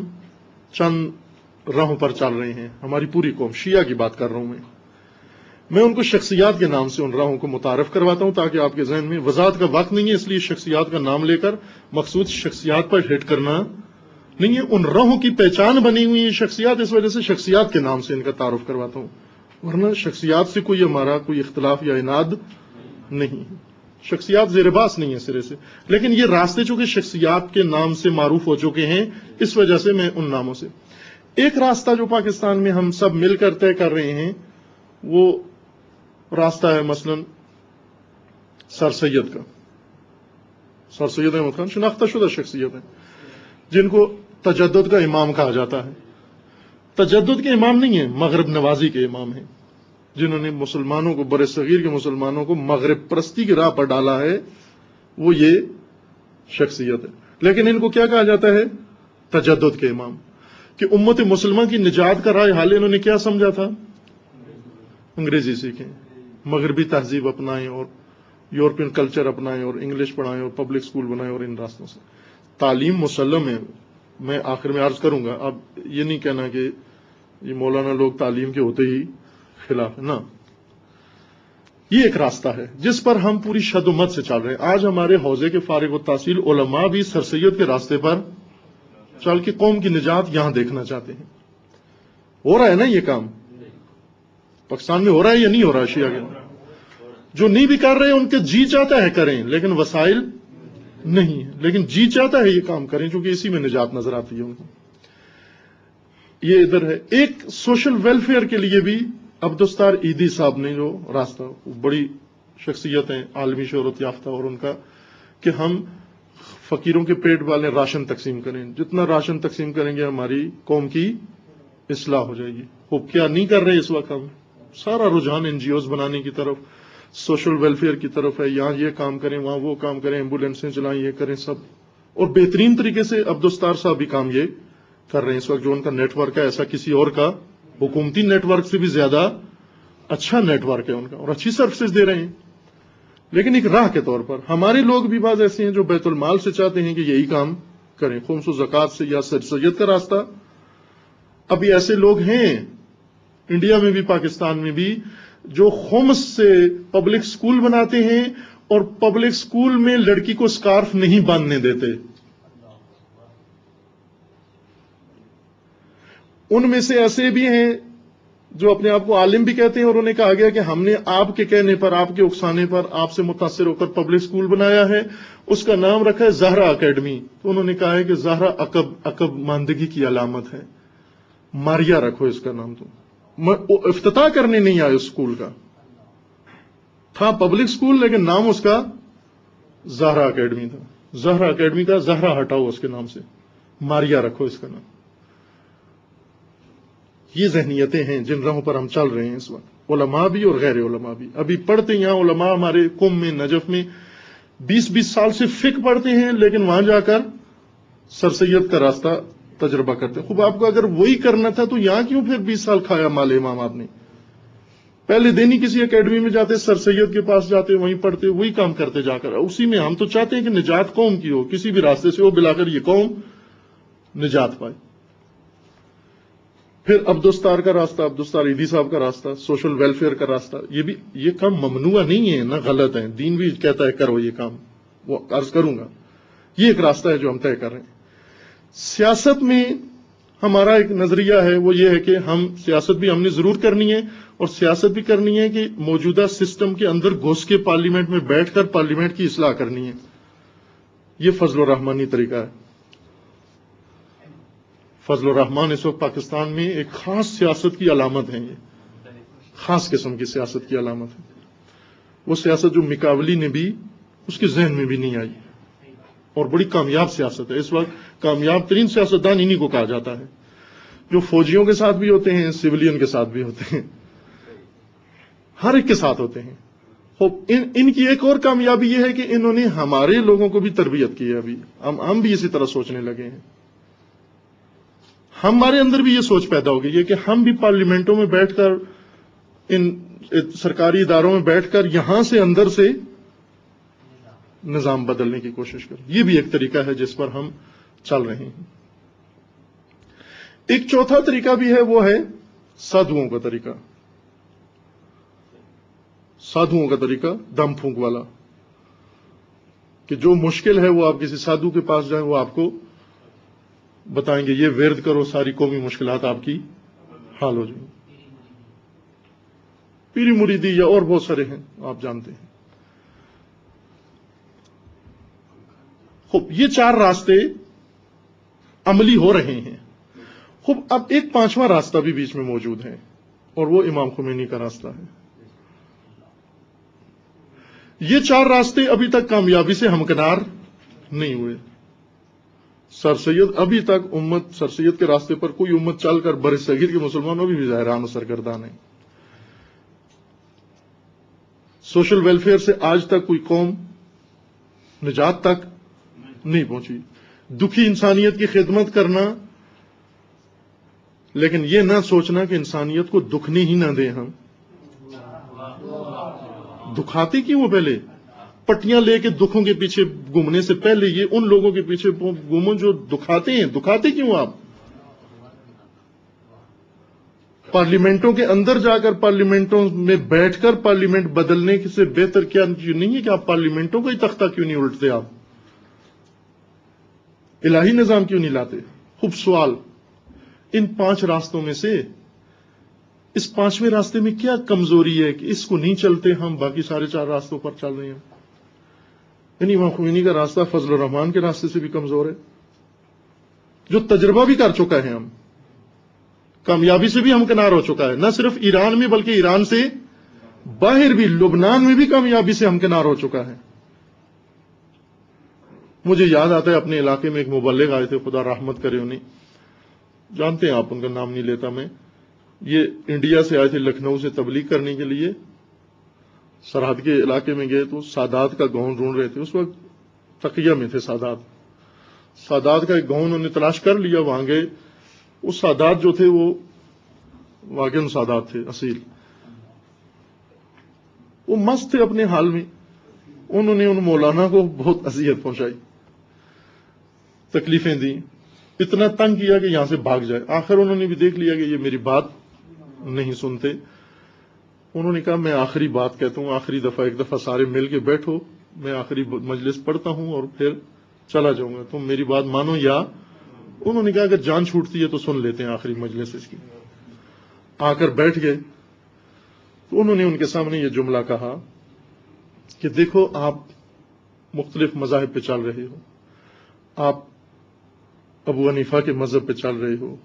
چند راہوں پر چل رہے ہیں. ہماری پوری قوم، شیعہ کی بات کر رہا ہوں میں ان کو شخصیات کے نام سے ان راہوں کو متعارف کرواتا ہوں تاکہ آپ کے ذہن میں وضاحت کا وقت نہیں ہے، اس لیے شخصیات کا نام لے کر مخصوص شخصیات پر ہٹ کرنا نہیں ہے. ان راہوں کی پہچان بنی ہوئی ہے شخصیات، اس وجہ سے شخصیات کے نام سے ان کا تعارف کرواتا ہوں، ورنہ شخصیات سے کوئی ہمارا کوئی اختلاف یا عناد نہیں ہے. شخصیات زیر باس نہیں ہے سرے سے، لیکن یہ راستے چونکہ شخصیات کے نام سے معروف ہو چکے ہیں، اس وجہ سے میں ان ناموں سے. ایک راستہ جو پاکستان میں ہم سب مل کر طے کر رہے ہیں وہ راستہ ہے مثلا سر سید کا. سر سید احمد خان شناختہ شدہ شخصیت ہیں جن کو تجدد کا امام کہا جاتا ہے. تجدد کے امام نہیں ہیں، مغرب نوازی کے امام ہیں، جنہوں نے مسلمانوں کو، بر صغیر کے مسلمانوں کو مغرب پرستی کی راہ پر ڈالا ہے، وہ یہ شخصیت ہے. لیکن ان کو کیا کہا جاتا ہے؟ تجدد کے امام. کہ امت مسلمہ کی نجات کا راہ حال انہوں نے کیا سمجھا تھا؟ انگریزی سیکھیں، مغربی تہذیب اپنائیں اور یورپین کلچر اپنائیں اور انگلش پڑھائیں اور پبلک سکول بنائیں اور ان راستوں سے. تعلیم مسلم ہے. میں آخر میں عرض کروں گا، اب یہ نہیں کہنا کہ یہ مولانا لوگ تعلیم کے ہوتے ہی خلاف ہے، نا. یہ ایک راستہ ہے جس پر ہم پوری شد و مت سے چل رہے ہیں. آج ہمارے حوزے کے فارغ التحصیل علماء بھی سر سید کے راستے پر چل کے قوم کی نجات یہاں دیکھنا چاہتے ہیں. ہو رہا ہے نا یہ کام؟ پاکستان میں ہو رہا ہے یا نہیں ہو رہا ہے؟ شیعہ کے جو نہیں بھی کر رہے ان کے جی چاہتا ہے کریں، لیکن وسائل نہیں ہے، لیکن جی چاہتا ہے یہ کام کریں کیونکہ اسی میں نجات نظر آتی ہے ان کو. یہ ادھر ہے. ایک سوشل ویلفیئر کے لیے بھی عبدالستار عیدی صاحب نے جو راستہ، بڑی شخصیت ہیں، عالمی شہرت یافتہ، اور ان کا کہ ہم فقیروں کے پیٹ والے راشن تقسیم کریں. جتنا راشن تقسیم کریں گے ہماری قوم کی اصلاح ہو جائے گی. وہ کیا نہیں کر رہے اس وقت؟ ہم سارا رجحان این جی اوز بنانے کی طرف، سوشل ویلفیئر کی طرف ہے. یہاں یہ کام کریں، وہاں وہ کام کریں، ایمبولینسیں چلائیں، یہ کریں سب. اور بہترین طریقے سے عبدالستار صاحب بھی کام یہ کر رہے ہیں اس وقت. جو ان کا نیٹ ورک ہے ایسا کسی اور کا حکومتی نیٹ ورک سے بھی زیادہ اچھا نیٹ ورک ہے ان کا، اور اچھی سروسز دے رہے ہیں. لیکن ایک راہ کے طور پر ہمارے لوگ بھی بعض ایسے ہیں جو بیت المال سے چاہتے ہیں کہ یہی کام کریں، خمس و زکوٰۃ سے یا سر سید کا راستہ. ابھی ایسے لوگ ہیں انڈیا میں بھی، پاکستان میں بھی، جو خمس سے پبلک سکول بناتے ہیں اور پبلک سکول میں لڑکی کو سکارف نہیں باندھنے دیتے. ان میں سے ایسے بھی ہیں جو اپنے آپ کو عالم بھی کہتے ہیں اور انہیں کہا گیا کہ ہم نے آپ کے کہنے پر، آپ کے اکسانے پر، آپ سے متاثر ہو کر پبلک سکول بنایا ہے، اس کا نام رکھا ہے زہرا اکیڈمی. تو انہوں نے کہا ہے کہ زہرا عقب ماندگی کی علامت ہے، ماریا رکھو اس کا نام. تو افتتاح کرنے نہیں آئے اس سکول کا، تھا پبلک سکول لیکن نام اس کا زہرا اکیڈمی تھا. زہرا اکیڈمی کا زہرا ہٹاؤ اس کے نام سے، ماریا رکھو اس کا نام. یہ ذہنیتیں ہیں جن راہوں پر ہم چل رہے ہیں اس وقت، علماء بھی اور غیر علماء بھی. ابھی پڑھتے یہاں علماء ہمارے قم میں، نجف میں 20 سال سے فقہ پڑھتے ہیں لیکن وہاں جا کر سر سید کا راستہ تجربہ کرتے ہیں. خوب آپ کو اگر وہی کرنا تھا تو یہاں کیوں پھر 20 سال کھایا مال امام آپ نے؟ پہلے دن ہی کسی اکیڈمی میں جاتے، سر سید کے پاس جاتے، وہیں پڑھتے، وہی کام کرتے جا کر. اسی میں ہم تو چاہتے ہیں کہ نجات قوم کی ہو، کسی بھی راستے سے ہو، بلا کر یہ قوم نجات پائے. پھر عبدالستار کا راستہ، عبدالستار ایدھی صاحب کا راستہ، سوشل ویلفیئر کا راستہ، یہ کام ممنوع نہیں ہے نہ غلط ہے، دین بھی کہتا ہے کرو یہ کام، وہ عرض کروں گا. یہ ایک راستہ ہے جو ہم طے کر رہے ہیں. سیاست میں ہمارا ایک نظریہ ہے، وہ یہ ہے کہ سیاست بھی ہم نے ضرور کرنی ہے، اور سیاست بھی کرنی ہے کہ موجودہ سسٹم کے اندر گھس کے پارلیمنٹ میں بیٹھ کر پارلیمنٹ کی اصلاح کرنی ہے. یہ فضل الرحمانی طریقہ ہے. فضل الرحمان اس وقت پاکستان میں ایک خاص سیاست کی علامت ہے، یہ خاص قسم کی سیاست کی علامت ہے. وہ سیاست جو مکاولی نے بھی اس کے ذہن میں بھی نہیں آئی، اور بڑی کامیاب سیاست ہے. اس وقت کامیاب ترین سیاستدان انہی کو کہا جاتا ہے، جو فوجیوں کے ساتھ بھی ہوتے ہیں، سویلین کے ساتھ بھی ہوتے ہیں، ہر ایک کے ساتھ ہوتے ہیں. ان کی ایک اور کامیابی یہ ہے کہ انہوں نے ہمارے لوگوں کو بھی تربیت کی ہے. ابھی ہم بھی اسی طرح سوچنے لگے ہیں. ہمارے اندر بھی یہ سوچ پیدا ہو گئی ہے کہ ہم بھی پارلیمنٹوں میں بیٹھ کر، ان سرکاری اداروں میں بیٹھ کر یہاں سے اندر سے نظام بدلنے کی کوشش کریں. یہ بھی ایک طریقہ ہے جس پر ہم چل رہے ہیں. ایک چوتھا طریقہ بھی ہے، وہ ہے سادھوؤں کا طریقہ. سادھوؤں کا طریقہ دم پھونک والا، کہ جو مشکل ہے وہ آپ کسی سادھو کے پاس جائیں، وہ آپ کو بتائیں گے یہ ورد کرو، ساری قومی مشکلات آپ کی حل ہو جائیں. پیری مریدی یا اور بہت سارے ہیں، آپ جانتے ہیں. خوب یہ 4 راستے عملی ہو رہے ہیں. خوب اب ایک 5واں راستہ بھی بیچ میں موجود ہے، اور وہ امام خمینی کا راستہ ہے. یہ 4 راستے ابھی تک کامیابی سے ہمکنار نہیں ہوئے. سر سید ابھی تک سر سید کے راستے پر کوئی امت چل کر بر صغیر کے مسلمانوں بھی حیران و سرگردان ہے. سوشل ویلفیئر سے آج تک کوئی قوم نجات تک نہیں پہنچی. دکھی انسانیت کی خدمت کرنا، لیکن یہ نہ سوچنا کہ انسانیت کو دکھنے ہی نہ دیں. ہم دکھاتے کیوں وہ پہلے پٹیاں لے کے دکھوں کے پیچھے گھومنے سے پہلے یہ ان لوگوں کے پیچھے گھومو جو دکھاتے ہیں. دکھاتے کیوں آپ؟ پارلیمنٹوں کے اندر جا کر، پارلیمنٹوں میں بیٹھ کر پارلیمنٹ بدلنے سے بہتر کیا نہیں ہے کہ آپ پارلیمنٹوں کا ہی تختہ کیوں نہیں الٹتے؟ آپ الہی نظام کیوں نہیں لاتے؟ خوب سوال. ان 5 راستوں میں سے اس 5ویں راستے میں کیا کمزوری ہے کہ اس کو نہیں چلتے ہم، باقی سارے 4 راستوں پر چل رہے ہیں؟ یعنی امام خمینی کا راستہ فضل الرحمان کے راستے سے بھی کمزور ہے، جو تجربہ بھی کر چکا ہے. ہم کامیابی سے بھی ہمکنار ہو چکا ہے، نہ صرف ایران میں بلکہ ایران سے باہر بھی، لبنان میں بھی کامیابی سے ہمکنار ہو چکا ہے. مجھے یاد آتا ہے اپنے علاقے میں ایک مبلغ آئے تھے، خدا رحمت کرے انہیں، جانتے ہیں آپ، ان کا نام نہیں لیتا میں. یہ انڈیا سے آئے تھے، لکھنؤ سے تبلیغ کرنے کے لیے. سرحد کے علاقے میں گئے تو سادات کا گاؤں ڈھونڈ رہے تھے. اس وقت تقیہ میں تھے سادات کا ایک گاؤں انہوں نے تلاش کر لیا. وہاں گئے، وہ سادات جو تھے وہ واقعاً سادات تھے اصیل. وہ مست تھے اپنے حال میں. انہوں نے ان مولانا کو بہت اذیت پہنچائی، تکلیفیں دیں، اتنا تنگ کیا کہ یہاں سے بھاگ جائے. آخر انہوں نے بھی دیکھ لیا کہ یہ میری بات نہیں سنتے. انہوں نے کہا میں آخری بات کہتا ہوں، آخری دفعہ، ایک دفعہ سارے مل کے بیٹھو، میں آخری مجلس پڑھتا ہوں اور پھر چلا جاؤں گا، تم میری بات مانو یا. انہوں نے کہا اگر جان چھوٹتی ہے تو سن لیتے ہیں آخری مجلس اس کی. آ کر بیٹھ گئے تو انہوں نے ان کے سامنے یہ جملہ کہا کہ دیکھو آپ مختلف مذاہب پہ چل رہے ہو، آپ ابو حنیفہ کے مذہب پہ چل رہے ہو،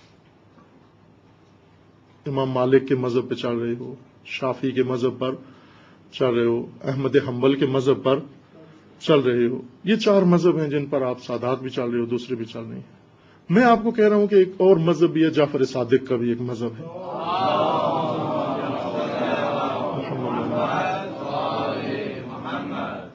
امام مالک کے مذہب پہ چل رہے ہو، شافعی کے مذہب پر چل رہے ہو، احمد حنبل کے مذہب پر چل رہے ہو. یہ 4 مذہب ہیں جن پر آپ سادات بھی چل رہے ہو، دوسرے بھی چل رہے ہیں. میں آپ کو کہہ رہا ہوں کہ ایک اور مذہب بھی ہے، جعفر صادق کا بھی ایک مذہب ہے.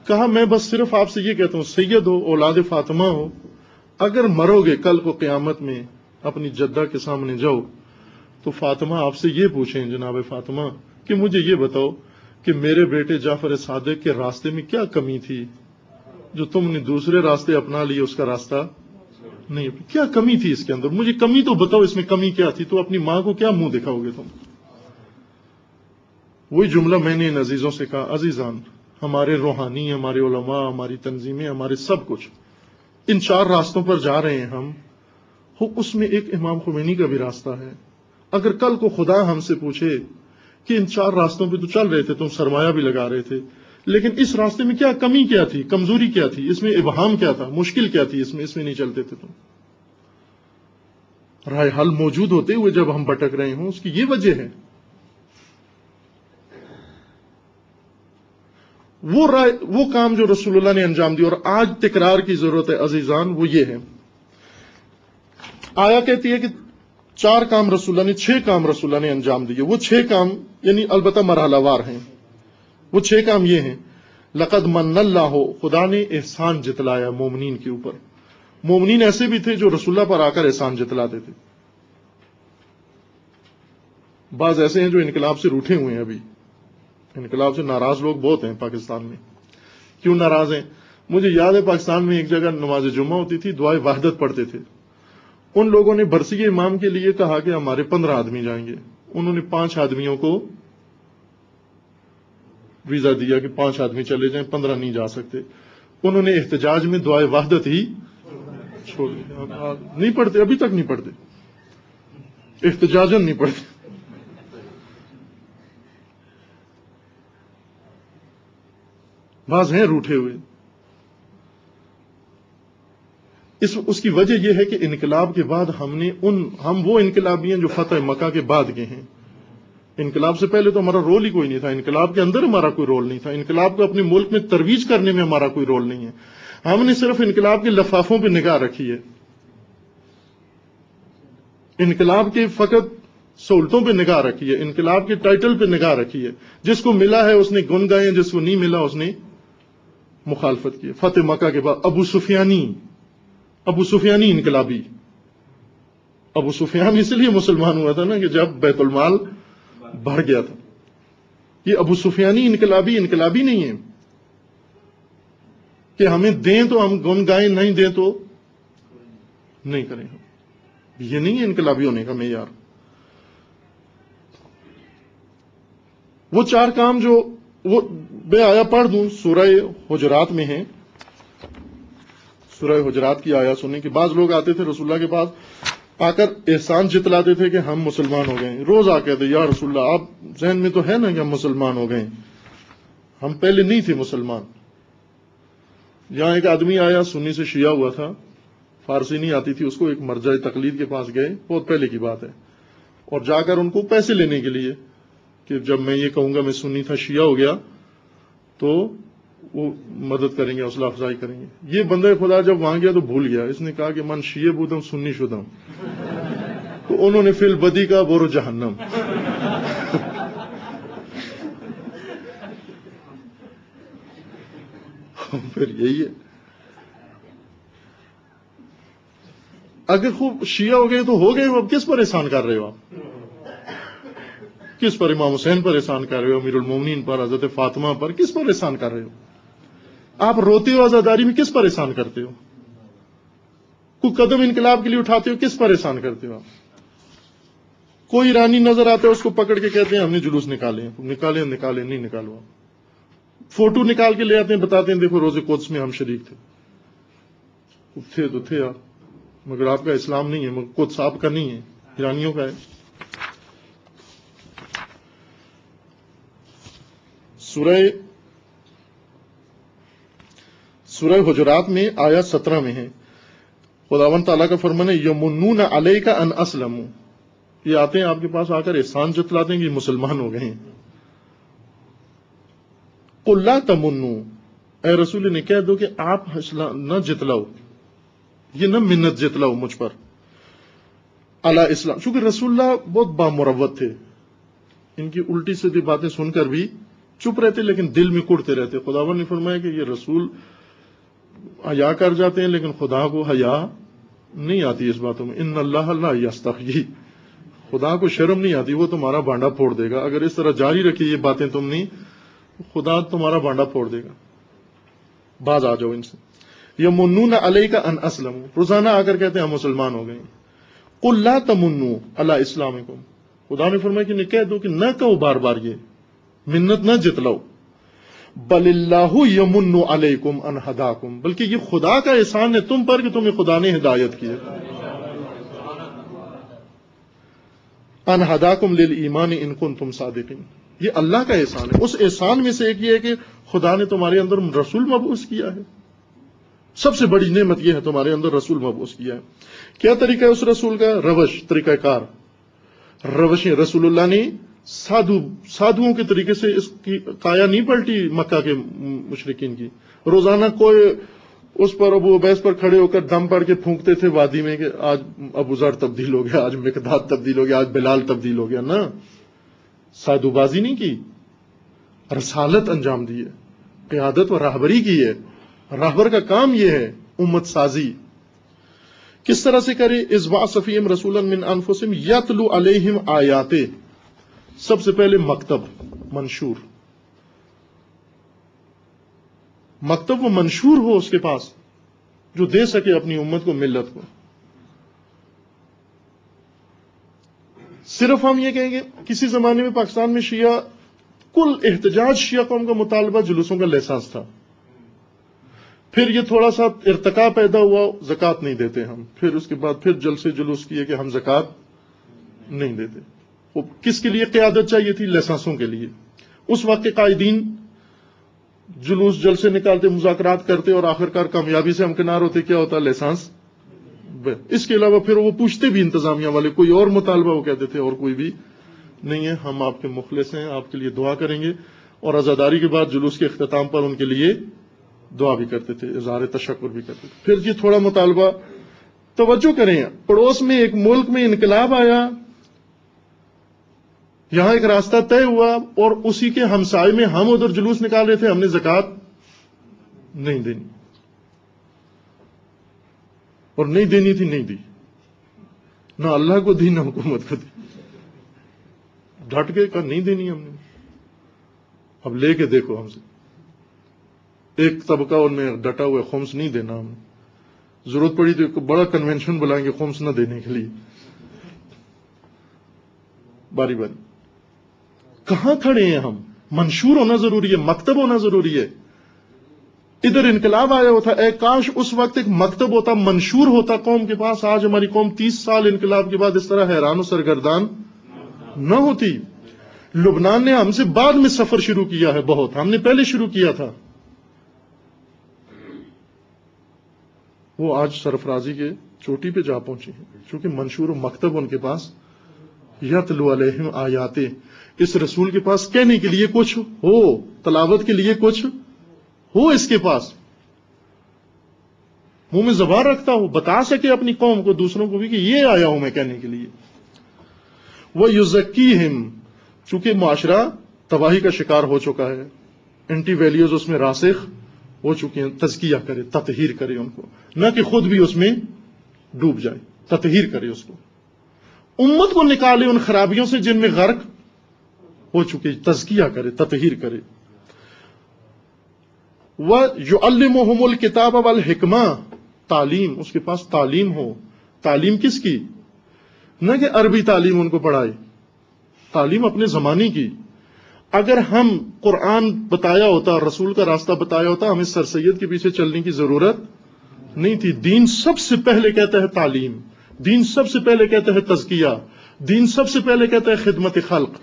کہا میں بس صرف آپ سے یہ کہتا ہوں، سید ہو، اولاد فاطمہ ہو، اگر مرو گے کل کو قیامت میں اپنی جدہ کے سامنے جاؤ تو فاطمہ آپ سے یہ پوچھیں جناب فاطمہ کہ مجھے یہ بتاؤ کہ میرے بیٹے جعفر صادق کے راستے میں کیا کمی تھی جو تم نے دوسرے راستے اپنا لیے، اس کا راستہ نہیں، کیا کمی تھی اس کے اندر، مجھے کمی تو بتاؤ، اس میں کمی کیا تھی، تو اپنی ماں کو کیا منہ دکھاؤ گے تم؟ وہی جملہ میں نے ان عزیزوں سے کہا، عزیزان ہمارے روحانی، ہمارے علماء، ہماری تنظیمیں، ہمارے سب کچھ ان 4 راستوں پر جا رہے ہیں ہم، اس میں ایک امام خمینی کا بھی راستہ ہے۔ اگر کل کو خدا ہم سے پوچھے کہ ان 4 راستوں پہ تو چل رہے تھے، تم سرمایہ بھی لگا رہے تھے، لیکن اس راستے میں کیا کمی کیا تھی، کمزوری کیا تھی، اس میں ابہام کیا تھا، مشکل کیا تھی، اس میں نہیں چلتے تھے تم؟ رائے حل موجود ہوتے ہوئے جب ہم بھٹک رہے ہوں، اس کی یہ وجہ ہے۔ وہ کام جو رسول اللہ نے انجام دیا، اور آج تکرار کی ضرورت ہے عزیزان، وہ یہ ہے۔ آیا کہتی ہے کہ 4 کام رسول اللہ نے، 6 کام رسول اللہ نے انجام دیے، وہ 6 کام یعنی البتہ مرحلہ وار ہیں۔ وہ 6 کام یہ ہیں، لقد من اللہ، خدا نے احسان جتلایا مومنین کے اوپر۔ مومنین ایسے بھی تھے جو رسول اللہ پر آ کر احسان جتلاتے تھے، بعض ایسے ہیں جو انقلاب سے روٹھے ہوئے ہیں، ابھی انقلاب سے ناراض لوگ بہت ہیں پاکستان میں۔ کیوں ناراض ہیں؟ مجھے یاد ہے پاکستان میں ایک جگہ نماز جمعہ ہوتی تھی، دعائے وحدت پڑھتے تھے، ان لوگوں نے برسی امام کے لیے کہا کہ ہمارے 15 آدمی جائیں گے، انہوں نے 5 آدمیوں کو ویزا دیا کہ 5 آدمی چلے جائیں، 15 نہیں جا سکتے، انہوں نے احتجاج میں دعائے وحدت ہی چھوڑ دیا، نہیں پڑھتے، ابھی تک نہیں پڑھتے، احتجاجن نہیں پڑھتے۔ بعض ہیں روٹھے ہوئے۔ اس کی وجہ یہ ہے کہ انقلاب کے بعد ہم وہ انقلابی ہیں جو فتح مکہ کے بعد کے ہیں۔ انقلاب سے پہلے تو ہمارا رول ہی کوئی نہیں تھا، انقلاب کے اندر ہمارا کوئی رول نہیں تھا، انقلاب کو اپنے ملک میں ترویج کرنے میں ہمارا کوئی رول نہیں ہے۔ ہم نے صرف انقلاب کے لفافوں پہ نگاہ رکھی ہے، انقلاب کے فقط سہولتوں پہ نگاہ رکھی ہے، انقلاب کے ٹائٹل پہ نگاہ رکھی ہے، جس کو ملا ہے اس نے گن گائے، جس کو نہیں ملا اس نے مخالفت کی۔ فتح مکہ کے بعد ابو سفیانی انقلابی، ابو سفیان اس لیے مسلمان ہوا تھا نا کہ جب بیت المال بھر گیا تھا۔ یہ ابو سفیانی انقلابی نہیں ہے کہ ہمیں دیں تو ہم گن گائیں، نہیں دیں تو نہیں کریں ہم، یہ نہیں ہے انقلابی ہونے کا معیار۔ وہ 4 کام جو وہ میں آیا پڑھ دوں، سورہ حجرات میں ہیں، سورہ حجرات کی آیا سننے کہ بعض لوگ آتے تھے رسول اللہ کے پاس، آ کر احسان جتلاتے تھے کہ ہم مسلمان ہو گئے، روز آ کہتے یا رسول اللہ آپ ذہن میں تو ہے نا کہ ہم مسلمان ہو گئے، ہم پہلے نہیں تھے مسلمان۔ یہاں ایک آدمی آیا، سنی سے شیعہ ہوا تھا، فارسی نہیں آتی تھی اس کو، ایک مرجع تقلید کے پاس گئے، بہت پہلے کی بات ہے، اور جا کر ان کو پیسے لینے کے لیے کہ جب میں یہ کہوں گا میں سنی تھا شیعہ ہو گیا تو وہ مدد کریں گے، حوصلہ افزائی کریں گے۔ یہ بندہ خدا جب وہاں گیا تو بھول گیا، اس نے کہا کہ من شیعہ بودم سنی شدم، تو انہوں نے فی البدی کا بورو جہنم۔ پھر یہی ہے، اگر خوب شیعہ ہو گئے تو ہو گئے، اب کس پر احسان کر رہے ہو آپ؟ کس پر؟ امام حسین پر احسان کر رہے ہو، امیر المومنین پر، حضرت فاطمہ پر، کس پر احسان کر رہے ہو؟ آپ روتے ہو عزاداری میں، کس پر احسان کرتے ہو؟ کوئی قدم انقلاب کے لیے اٹھاتے ہو، کس پر احسان کرتے ہو آپ؟ کوئی ایرانی نظر آتا ہے اس کو پکڑ کے کہتے ہیں ہم نے جلوس نکالے، نہیں نکالو آپ، فوٹو نکال کے لے آتے ہیں، بتاتے ہیں دیکھو روزے قدس میں ہم شریک تھے تو تھے آپ، مگر آپ کا اسلام نہیں ہے، مگر قدس آپ کا نہیں ہے، ایرانیوں کا ہے۔ سورہ حجرات میں آیا 17 میں ہے، خداوند تعالیٰ کا فرمان ہے یمنون علیک ان اسلموا، یہ آتے ہیں آپ کے پاس آ کر احسان جتلاتے ہیں کہ یہ مسلمان ہو گئے ہیں۔ قل لا تمنوا، اے رسول نے کہہ دو کہ آپ نہ جتلاؤ، یہ نہ منت جتلاؤ مجھ پر، علی اسلام، چونکہ رسول اللہ بہت بامروت تھے، ان کی الٹی سیدھی باتیں سن کر بھی چپ رہتے لیکن دل میں کڑتے رہتے. خداوند نے فرمایا کہ یہ رسول حیا کر جاتے ہیں لیکن خدا کو حیا نہیں آتی اس باتوں میں. ان اللہ لا یستحیی، خدا کو شرم نہیں آتی، وہ تمہارا بانڈا پھوڑ دے گا. اگر اس طرح جاری رکھی یہ باتیں تم نہیں، خدا تمہارا بانڈا پھوڑ دے گا. باز آ جاؤ ان سے. یمنون علیک ان اسلموا، روزانہ آ کر کہتے ہیں ہم مسلمان ہو گئے. قل لا تمنوا علی اسلامکم، خدا نے فرمایا کہ انہیں کہہ دو کہ نہ کہو بار بار یہ منت نہ جتلاؤ. بل اللہ یمن علیکم ان ہداکم، بلکہ یہ خدا کا احسان ہے تم پر کہ تمہیں خدا نے ہدایت کی ہے. ان ہداکم للایمان ان کنتم صادقین، یہ اللہ کا احسان ہے. اس احسان میں سے ایک یہ ہے کہ خدا نے تمہارے اندر رسول مبعوث کیا ہے. سب سے بڑی نعمت یہ ہے تمہارے اندر رسول مبعوث کیا ہے. کیا طریقہ ہے اس رسول کا؟ روش، طریقہ کار، روشیں. رسول اللہ نے سادھوؤں کے طریقے سے اس کی کایا نہیں پلٹی مکہ کے مشرکین کی. روزانہ کوئی اس پر ابو عبیس پر کھڑے ہو کر دم پڑ کے پھونکتے تھے وادی میں کہ آج ابو ذر تبدیل ہو گیا، آج مقداد تبدیل ہو گیا، آج بلال تبدیل ہو گیا. نہ، سادھو بازی نہیں کی، رسالت انجام دی ہے، قیادت و راہبری کی ہے. راہبر کا کام یہ ہے امت سازی. کس طرح سے کرے؟ اذ بعث فیہم رسولا من انفسہم یتلو علیہم آیاتہ. سب سے پہلے مکتب، منشور. مکتب و منشور ہو اس کے پاس جو دے سکے اپنی امت کو، ملت کو. صرف ہم یہ کہیں گے کسی زمانے میں پاکستان میں شیعہ، کل احتجاج شیعہ قوم کا مطالبہ جلوسوں کا لائسنس تھا. پھر یہ تھوڑا سا ارتقا پیدا ہوا، زکوٰۃ نہیں دیتے ہم. پھر اس کے بعد پھر جلسے جلوس کیے کہ ہم زکوٰۃ نہیں دیتے. وہ کس کے لیے قیادت چاہیے تھی؟ لائسنسوں کے لیے. اس وقت کے قائدین جلوس جلسے نکالتے، مذاکرات کرتے اور آخرکار کامیابی سے ہمکنار ہوتے. کیا ہوتا؟ لائسنس. اس کے علاوہ پھر وہ پوچھتے بھی انتظامیہ والے کوئی اور مطالبہ، وہ کہتے تھے اور کوئی بھی نہیں ہے، ہم آپ کے مخلص ہیں، آپ کے لیے دعا کریں گے. اور عزاداری کے بعد جلوس کے اختتام پر ان کے لیے دعا بھی کرتے تھے، اظہار تشکر بھی کرتے تھے. پھر یہ تھوڑا مطالبہ، توجہ کریں، پڑوس میں ایک ملک میں انقلاب آیا، یہاں ایک راستہ طے ہوا اور اسی کے ہمسائے میں ہم ادھر جلوس نکال رہے تھے، ہم نے زکوٰۃ نہیں دینی، اور نہیں دینی تھی نہیں دی، نہ اللہ کو دی نہ حکومت کو دی. ڈٹ کے کہا نہیں دینی ہم نے. اب لے کے دیکھو ہم سے. ایک طبقہ ان میں ڈٹا ہوا ہے، خمس نہیں دینا ہم نے. ضرورت پڑی تو ایک بڑا کنونشن بلائیں گے خمس نہ دینے کے لیے. باری باری کہاں کھڑے ہیں ہم؟ منشور ہونا ضروری ہے، مکتب ہونا ضروری ہے. ادھر انقلاب آیا ہوتا، اے کاش اس وقت ایک مکتب ہوتا، منشور ہوتا قوم کے پاس. آج ہماری قوم 30 سال انقلاب کے بعد اس طرح حیران و سرگردان نہ ہوتی. لبنان نے ہم سے بعد میں سفر شروع کیا ہے، بہت ہم نے پہلے شروع کیا تھا. وہ آج سرفرازی کے چوٹی پہ جا پہنچے ہیں چونکہ منشور و مکتب ان کے پاس. یتلو علیہم آیاتہ، اس رسول کے پاس کہنے کے لیے کچھ ہو، تلاوت کے لیے کچھ ہو، اس کے پاس منہ میں زبان رکھتا ہو، بتا سکے اپنی قوم کو، دوسروں کو بھی کہ یہ آیا ہوں میں کہنے کے لیے. وَيُزَكِّيهِمْ، چونکہ معاشرہ تباہی کا شکار ہو چکا ہے، اینٹی ویلیوز اس میں راسخ ہو چکے ہیں. تزکیہ کرے، تطہیر کرے ان کو، نہ کہ خود بھی اس میں ڈوب جائے. تطہیر کرے اس کو، امت کو نکالے ان خرابیوں سے جن میں غرق ہو چکے. تزکیہ کرے، تطہیر کرے. وَيُعَلِّمُهُمُ الْكِتَابَ وَالْحِکْمَةَ، تعلیم، اس کے پاس تعلیم ہو. تعلیم کس کی؟ نہ کہ عربی تعلیم ان کو پڑھائے، تعلیم اپنے زمانے کی. اگر ہم قرآن بتایا ہوتا، رسول کا راستہ بتایا ہوتا، ہمیں سر سید کے پیچھے چلنے کی ضرورت نہیں تھی. دین سب سے پہلے کہتا ہے تعلیم، دین سب سے پہلے کہتا ہے تزکیہ، دین سب سے پہلے کہتا ہے خدمت خلق.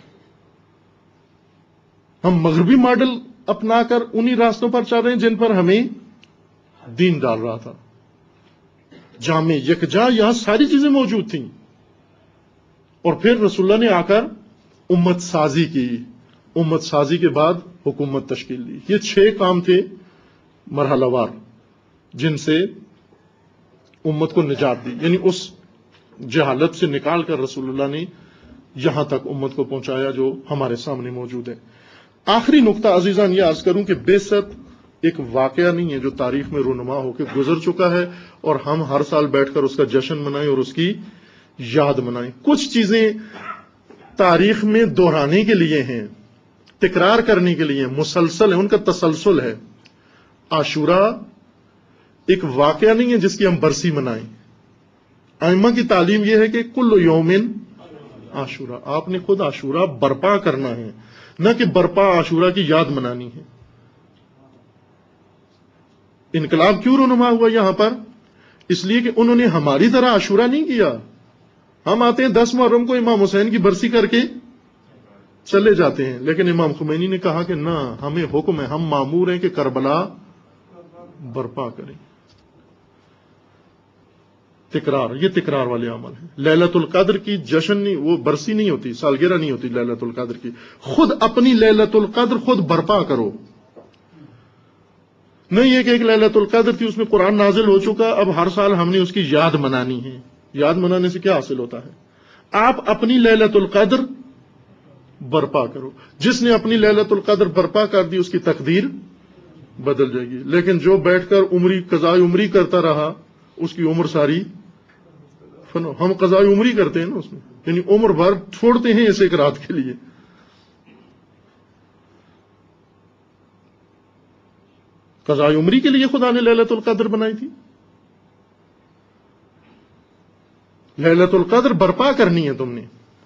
ہم مغربی ماڈل اپنا کر انہی راستوں پر چل رہے ہیں جن پر ہمیں دین ڈال رہا تھا. جامع یکجا یہاں ساری چیزیں موجود تھیں، اور پھر رسول اللہ نے آ کر امت سازی کی. امت سازی کے بعد حکومت تشکیل دی. یہ 6 کام تھے مرحلہ وار جن سے امت کو نجات دی، یعنی اس جہالت سے نکال کر رسول اللہ نے یہاں تک امت کو پہنچایا جو ہمارے سامنے موجود ہے. آخری نقطہ عزیزان یہ عرض کروں کہ بعثت ایک واقعہ نہیں ہے جو تاریخ میں رونما ہو کے گزر چکا ہے اور ہم ہر سال بیٹھ کر اس کا جشن منائیں اور اس کی یاد منائیں. کچھ چیزیں تاریخ میں دہرانے کے لیے ہیں، تکرار کرنے کے لیے مسلسل ہے، ان کا تسلسل ہے. عاشورہ ایک واقعہ نہیں ہے جس کی ہم برسی منائیں. ائمہ کی تعلیم یہ ہے کہ کل یومن عاشورہ، آپ نے خود عاشورہ برپا کرنا ہے، نہ کہ برپا عاشورہ کی یاد منانی ہے. انقلاب کیوں رونما ہوا یہاں پر؟ اس لیے کہ انہوں نے ہماری طرح عاشورہ نہیں کیا. ہم آتے ہیں 10 محرم کو امام حسین کی برسی کر کے چلے جاتے ہیں، لیکن امام خمینی نے کہا کہ نہ، ہمیں حکم ہے، ہم مامور ہیں کہ کربلا برپا کریں. تکرار، یہ تکرار والے عمل ہیں. لیلۃ القدر کی جشن نہیں، وہ برسی نہیں ہوتی، سالگرہ نہیں ہوتی لیلۃ القدر کی. خود اپنی لیلۃ القدر خود برپا کرو. نہیں یہ کہ ایک لیلۃ القدر تھی، اس میں قرآن نازل ہو چکا، اب ہر سال ہم نے اس کی یاد منانی ہے. یاد منانے سے کیا حاصل ہوتا ہے؟ آپ اپنی لیلۃ القدر برپا کرو. جس نے اپنی لیلۃ القدر برپا کر دی اس کی تقدیر بدل جائے گی. لیکن جو بیٹھ کر قضاء عمری کرتا رہا اس کی عمر ساری فنو. ہم قضاء عمری کرتے ہیں نا اس میں، یعنی عمر بھر چھوڑتے ہیں اس ایک رات کے لیے. قضاء عمری کے لیے خدا نے لیلۃ القدر بنائی تھی. لیلۃ القدر برپا کرنی ہے تم نے.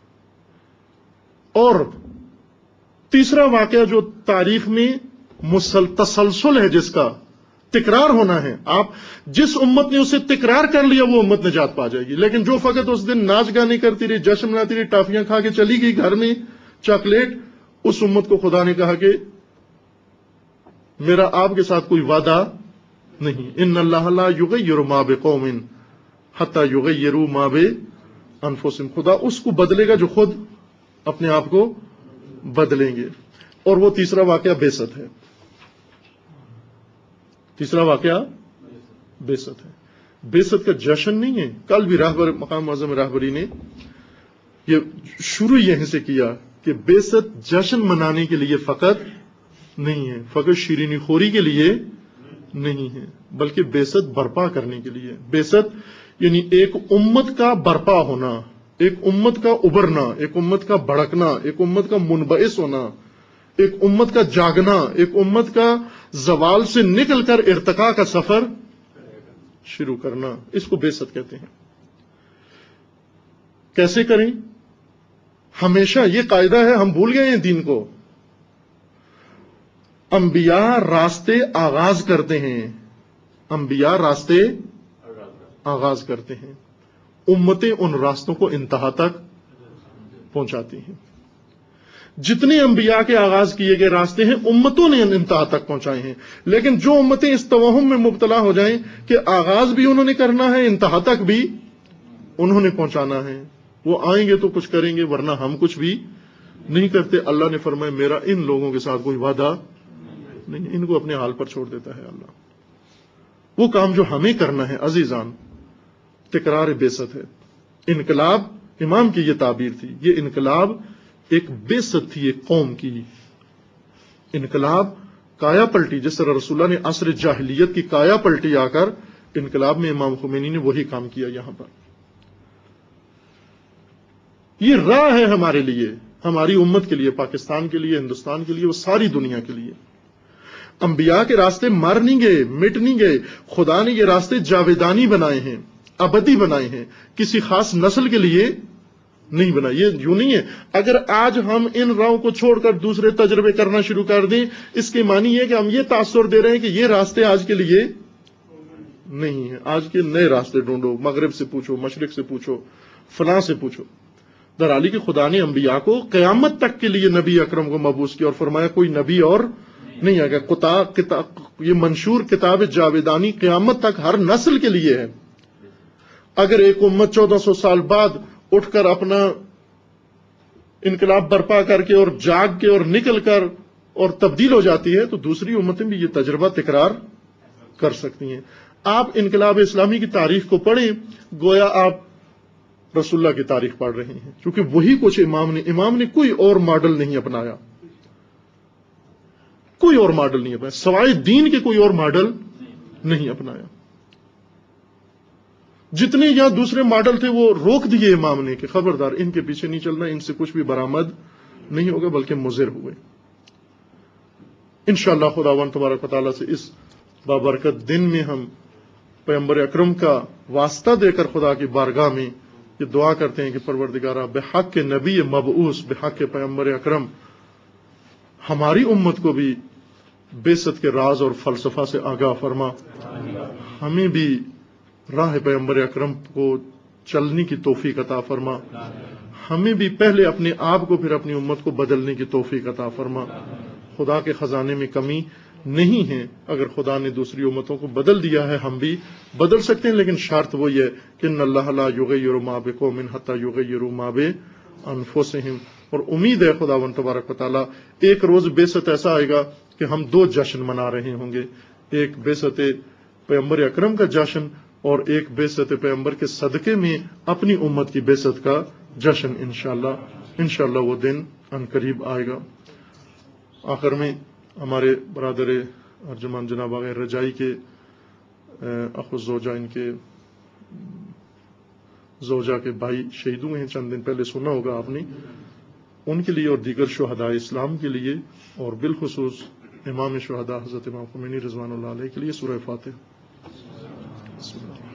اور تیسرا واقعہ جو تاریخ میں تسلسل ہے، جس کا تکرار ہونا ہے، آپ جس امت نے اسے تکرار کر لیا وہ امت نجات پا جائے گی. لیکن جو فقط اس دن ناچ گانے کرتی رہی، جشن مناتی رہی، ٹافیاں کھا کے چلی گئی گھر میں چاکلیٹ، اس امت کو خدا نے کہا کہ میرا آپ کے ساتھ کوئی وعدہ نہیں. ان اللہ لا یغیر ما بقوم حتی یغیروا ما بانفسہم. خدا اس کو بدلے گا جو خود اپنے آپ کو بدلیں گے. اور وہ تیسرا واقعہ بعثت ہے. تیسرا واقعہ بعثت ہے. بعثت کا جشن نہیں ہے. کل بھی مقام معظم راہبری نے یہ شروع یہیں سے کیا کہ بعثت جشن منانے کے لیے فقط نہیں ہے، فقط شیرینی خوری کے لیے نہیں ہے، بلکہ بعثت برپا کرنے کے لیے. بعثت یعنی ایک امت کا برپا ہونا، ایک امت کا ابھرنا، ایک امت کا بھڑکنا، ایک امت کا منبعث ہونا، ایک امت کا جاگنا، ایک امت کا زوال سے نکل کر ارتقاء کا سفر شروع کرنا. اس کو بعثت کہتے ہیں. کیسے کریں؟ ہمیشہ یہ قاعدہ ہے، ہم بھول گئے ہیں دین کو. انبیاء راستے آغاز کرتے ہیں، انبیاء راستے آغاز کرتے ہیں، امتیں ان راستوں کو انتہا تک پہنچاتی ہیں. جتنے انبیاء کے آغاز کیے گئے راستے ہیں امتوں نے انتہا تک پہنچائے ہیں. لیکن جو امتیں اس توہم میں مبتلا ہو جائیں کہ آغاز بھی انہوں نے کرنا ہے، انتہا تک بھی انہوں نے پہنچانا ہے، وہ آئیں گے تو کچھ کریں گے ورنہ ہم کچھ بھی نہیں کرتے. اللہ نے فرمایا میرا ان لوگوں کے ساتھ کوئی وعدہ نہیں، ان کو اپنے حال پر چھوڑ دیتا ہے اللہ. وہ کام جو ہمیں کرنا ہے عزیزان، تکرار بعثت ہے. انقلاب، امام کی یہ تعبیر تھی، یہ انقلاب ایک بعثت تھی ایک قوم کی. انقلاب کایا پلٹی، جس طرح رسول اللہ نے عصر جاہلیت کی کایا پلٹی آ کر انقلاب میں امام خمینی نے وہی کام کیا یہاں پر. یہ راہ ہے ہمارے لیے، ہماری امت کے لیے، پاکستان کے لیے، ہندوستان کے لیے، وہ ساری دنیا کے لیے. انبیاء کے راستے مر نہیں گئے، مٹ نہیں گئے. خدا نے یہ راستے جاویدانی بنائے ہیں، ابدی بنائے ہیں، کسی خاص نسل کے لیے نہیں بنائے. یہ یوں نہیں ہے اگر آج ہم ان راہوں کو چھوڑ کر دوسرے تجربے کرنا شروع کر دیں، اس کے معنی یہ کہ ہم یہ تاثر دے رہے ہیں کہ یہ راستے آج کے لیے نہیں ہیں. آج کے نئے راستے ڈھونڈو، مغرب سے پوچھو، مشرق سے پوچھو، فلاں سے پوچھو. درحالی کہ خدا نے انبیاء کو قیامت تک کے لیے نبی اکرم کو مبعوث کیا اور فرمایا کوئی نبی اور نہیں آ گیا. یہ منشور کتاب جاویدانی قیامت تک ہر نسل کے لیے ہے. اگر ایک امت 1400 سال بعد اٹھ کر اپنا انقلاب برپا کر کے اور جاگ کے اور نکل کر اور تبدیل ہو جاتی ہے تو دوسری امتیں بھی یہ تجربہ تکرار کر سکتی ہیں. آپ انقلاب اسلامی کی تاریخ کو پڑھیں گویا آپ رسول اللہ کی تاریخ پڑھ رہے ہیں، کیونکہ وہی کچھ امام نے کوئی اور ماڈل نہیں اپنایا. کوئی اور ماڈل نہیں اپنایا، سوائے دین کے کوئی اور ماڈل نہیں اپنایا. جتنے یہاں دوسرے ماڈل تھے وہ روک دیے امام نے کہ خبردار ان کے پیچھے نہیں چلنا، ان سے کچھ بھی برآمد نہیں ہوگا، بلکہ مضر ہوئے. انشاءاللہ خداوند تبارک و تعالیٰ سے اس بابرکت دن میں ہم پیغمبر اکرم کا واسطہ دے کر خدا کی بارگاہ میں یہ دعا کرتے ہیں کہ پروردگارہ بحق کے نبی مبعوث، بحق کے پیغمبر اکرم، ہماری امت کو بھی بعثت کے راز اور فلسفہ سے آگاہ فرما، ہمیں بھی راہ پیغمبر اکرم کو چلنے کی توفیق عطا فرما، ہمیں بھی پہلے اپنے آپ کو پھر اپنی امت کو بدلنے کی توفیق عطا فرما. خدا کے خزانے میں کمی نہیں ہے، اگر خدا نے دوسری امتوں کو بدل دیا ہے ہم بھی بدل سکتے ہیں، لیکن شرط وہی ہے کہ ان اللہ لا یغیر ما بقوم حتی یغیروا ما بانفسہم. اور امید ہے خداوند تبارک و تعالیٰ ایک روز بعثت ایسا آئے گا کہ ہم دو جشن منا رہے ہوں گے، ایک بعثت پیغمبر اکرم کا جشن اور ایک بعثت پیغمبر کے صدقے میں اپنی امت کی بعثت کا جشن. انشاءاللہ وہ دن ان قریب آئے گا. آخر میں ہمارے برادر ارجمان جناب آغا رجائی کے اخو زوجہ، ان کے زوجہ کے بھائی شہید ہوئے ہیں، چند دن پہلے سنا ہوگا آپ نے، ان کے لیے اور دیگر شہداء اسلام کے لیے اور بالخصوص امام شہداء حضرت امام خمینی رضوان اللہ علیہ کے لیے سورہ فاتحہ.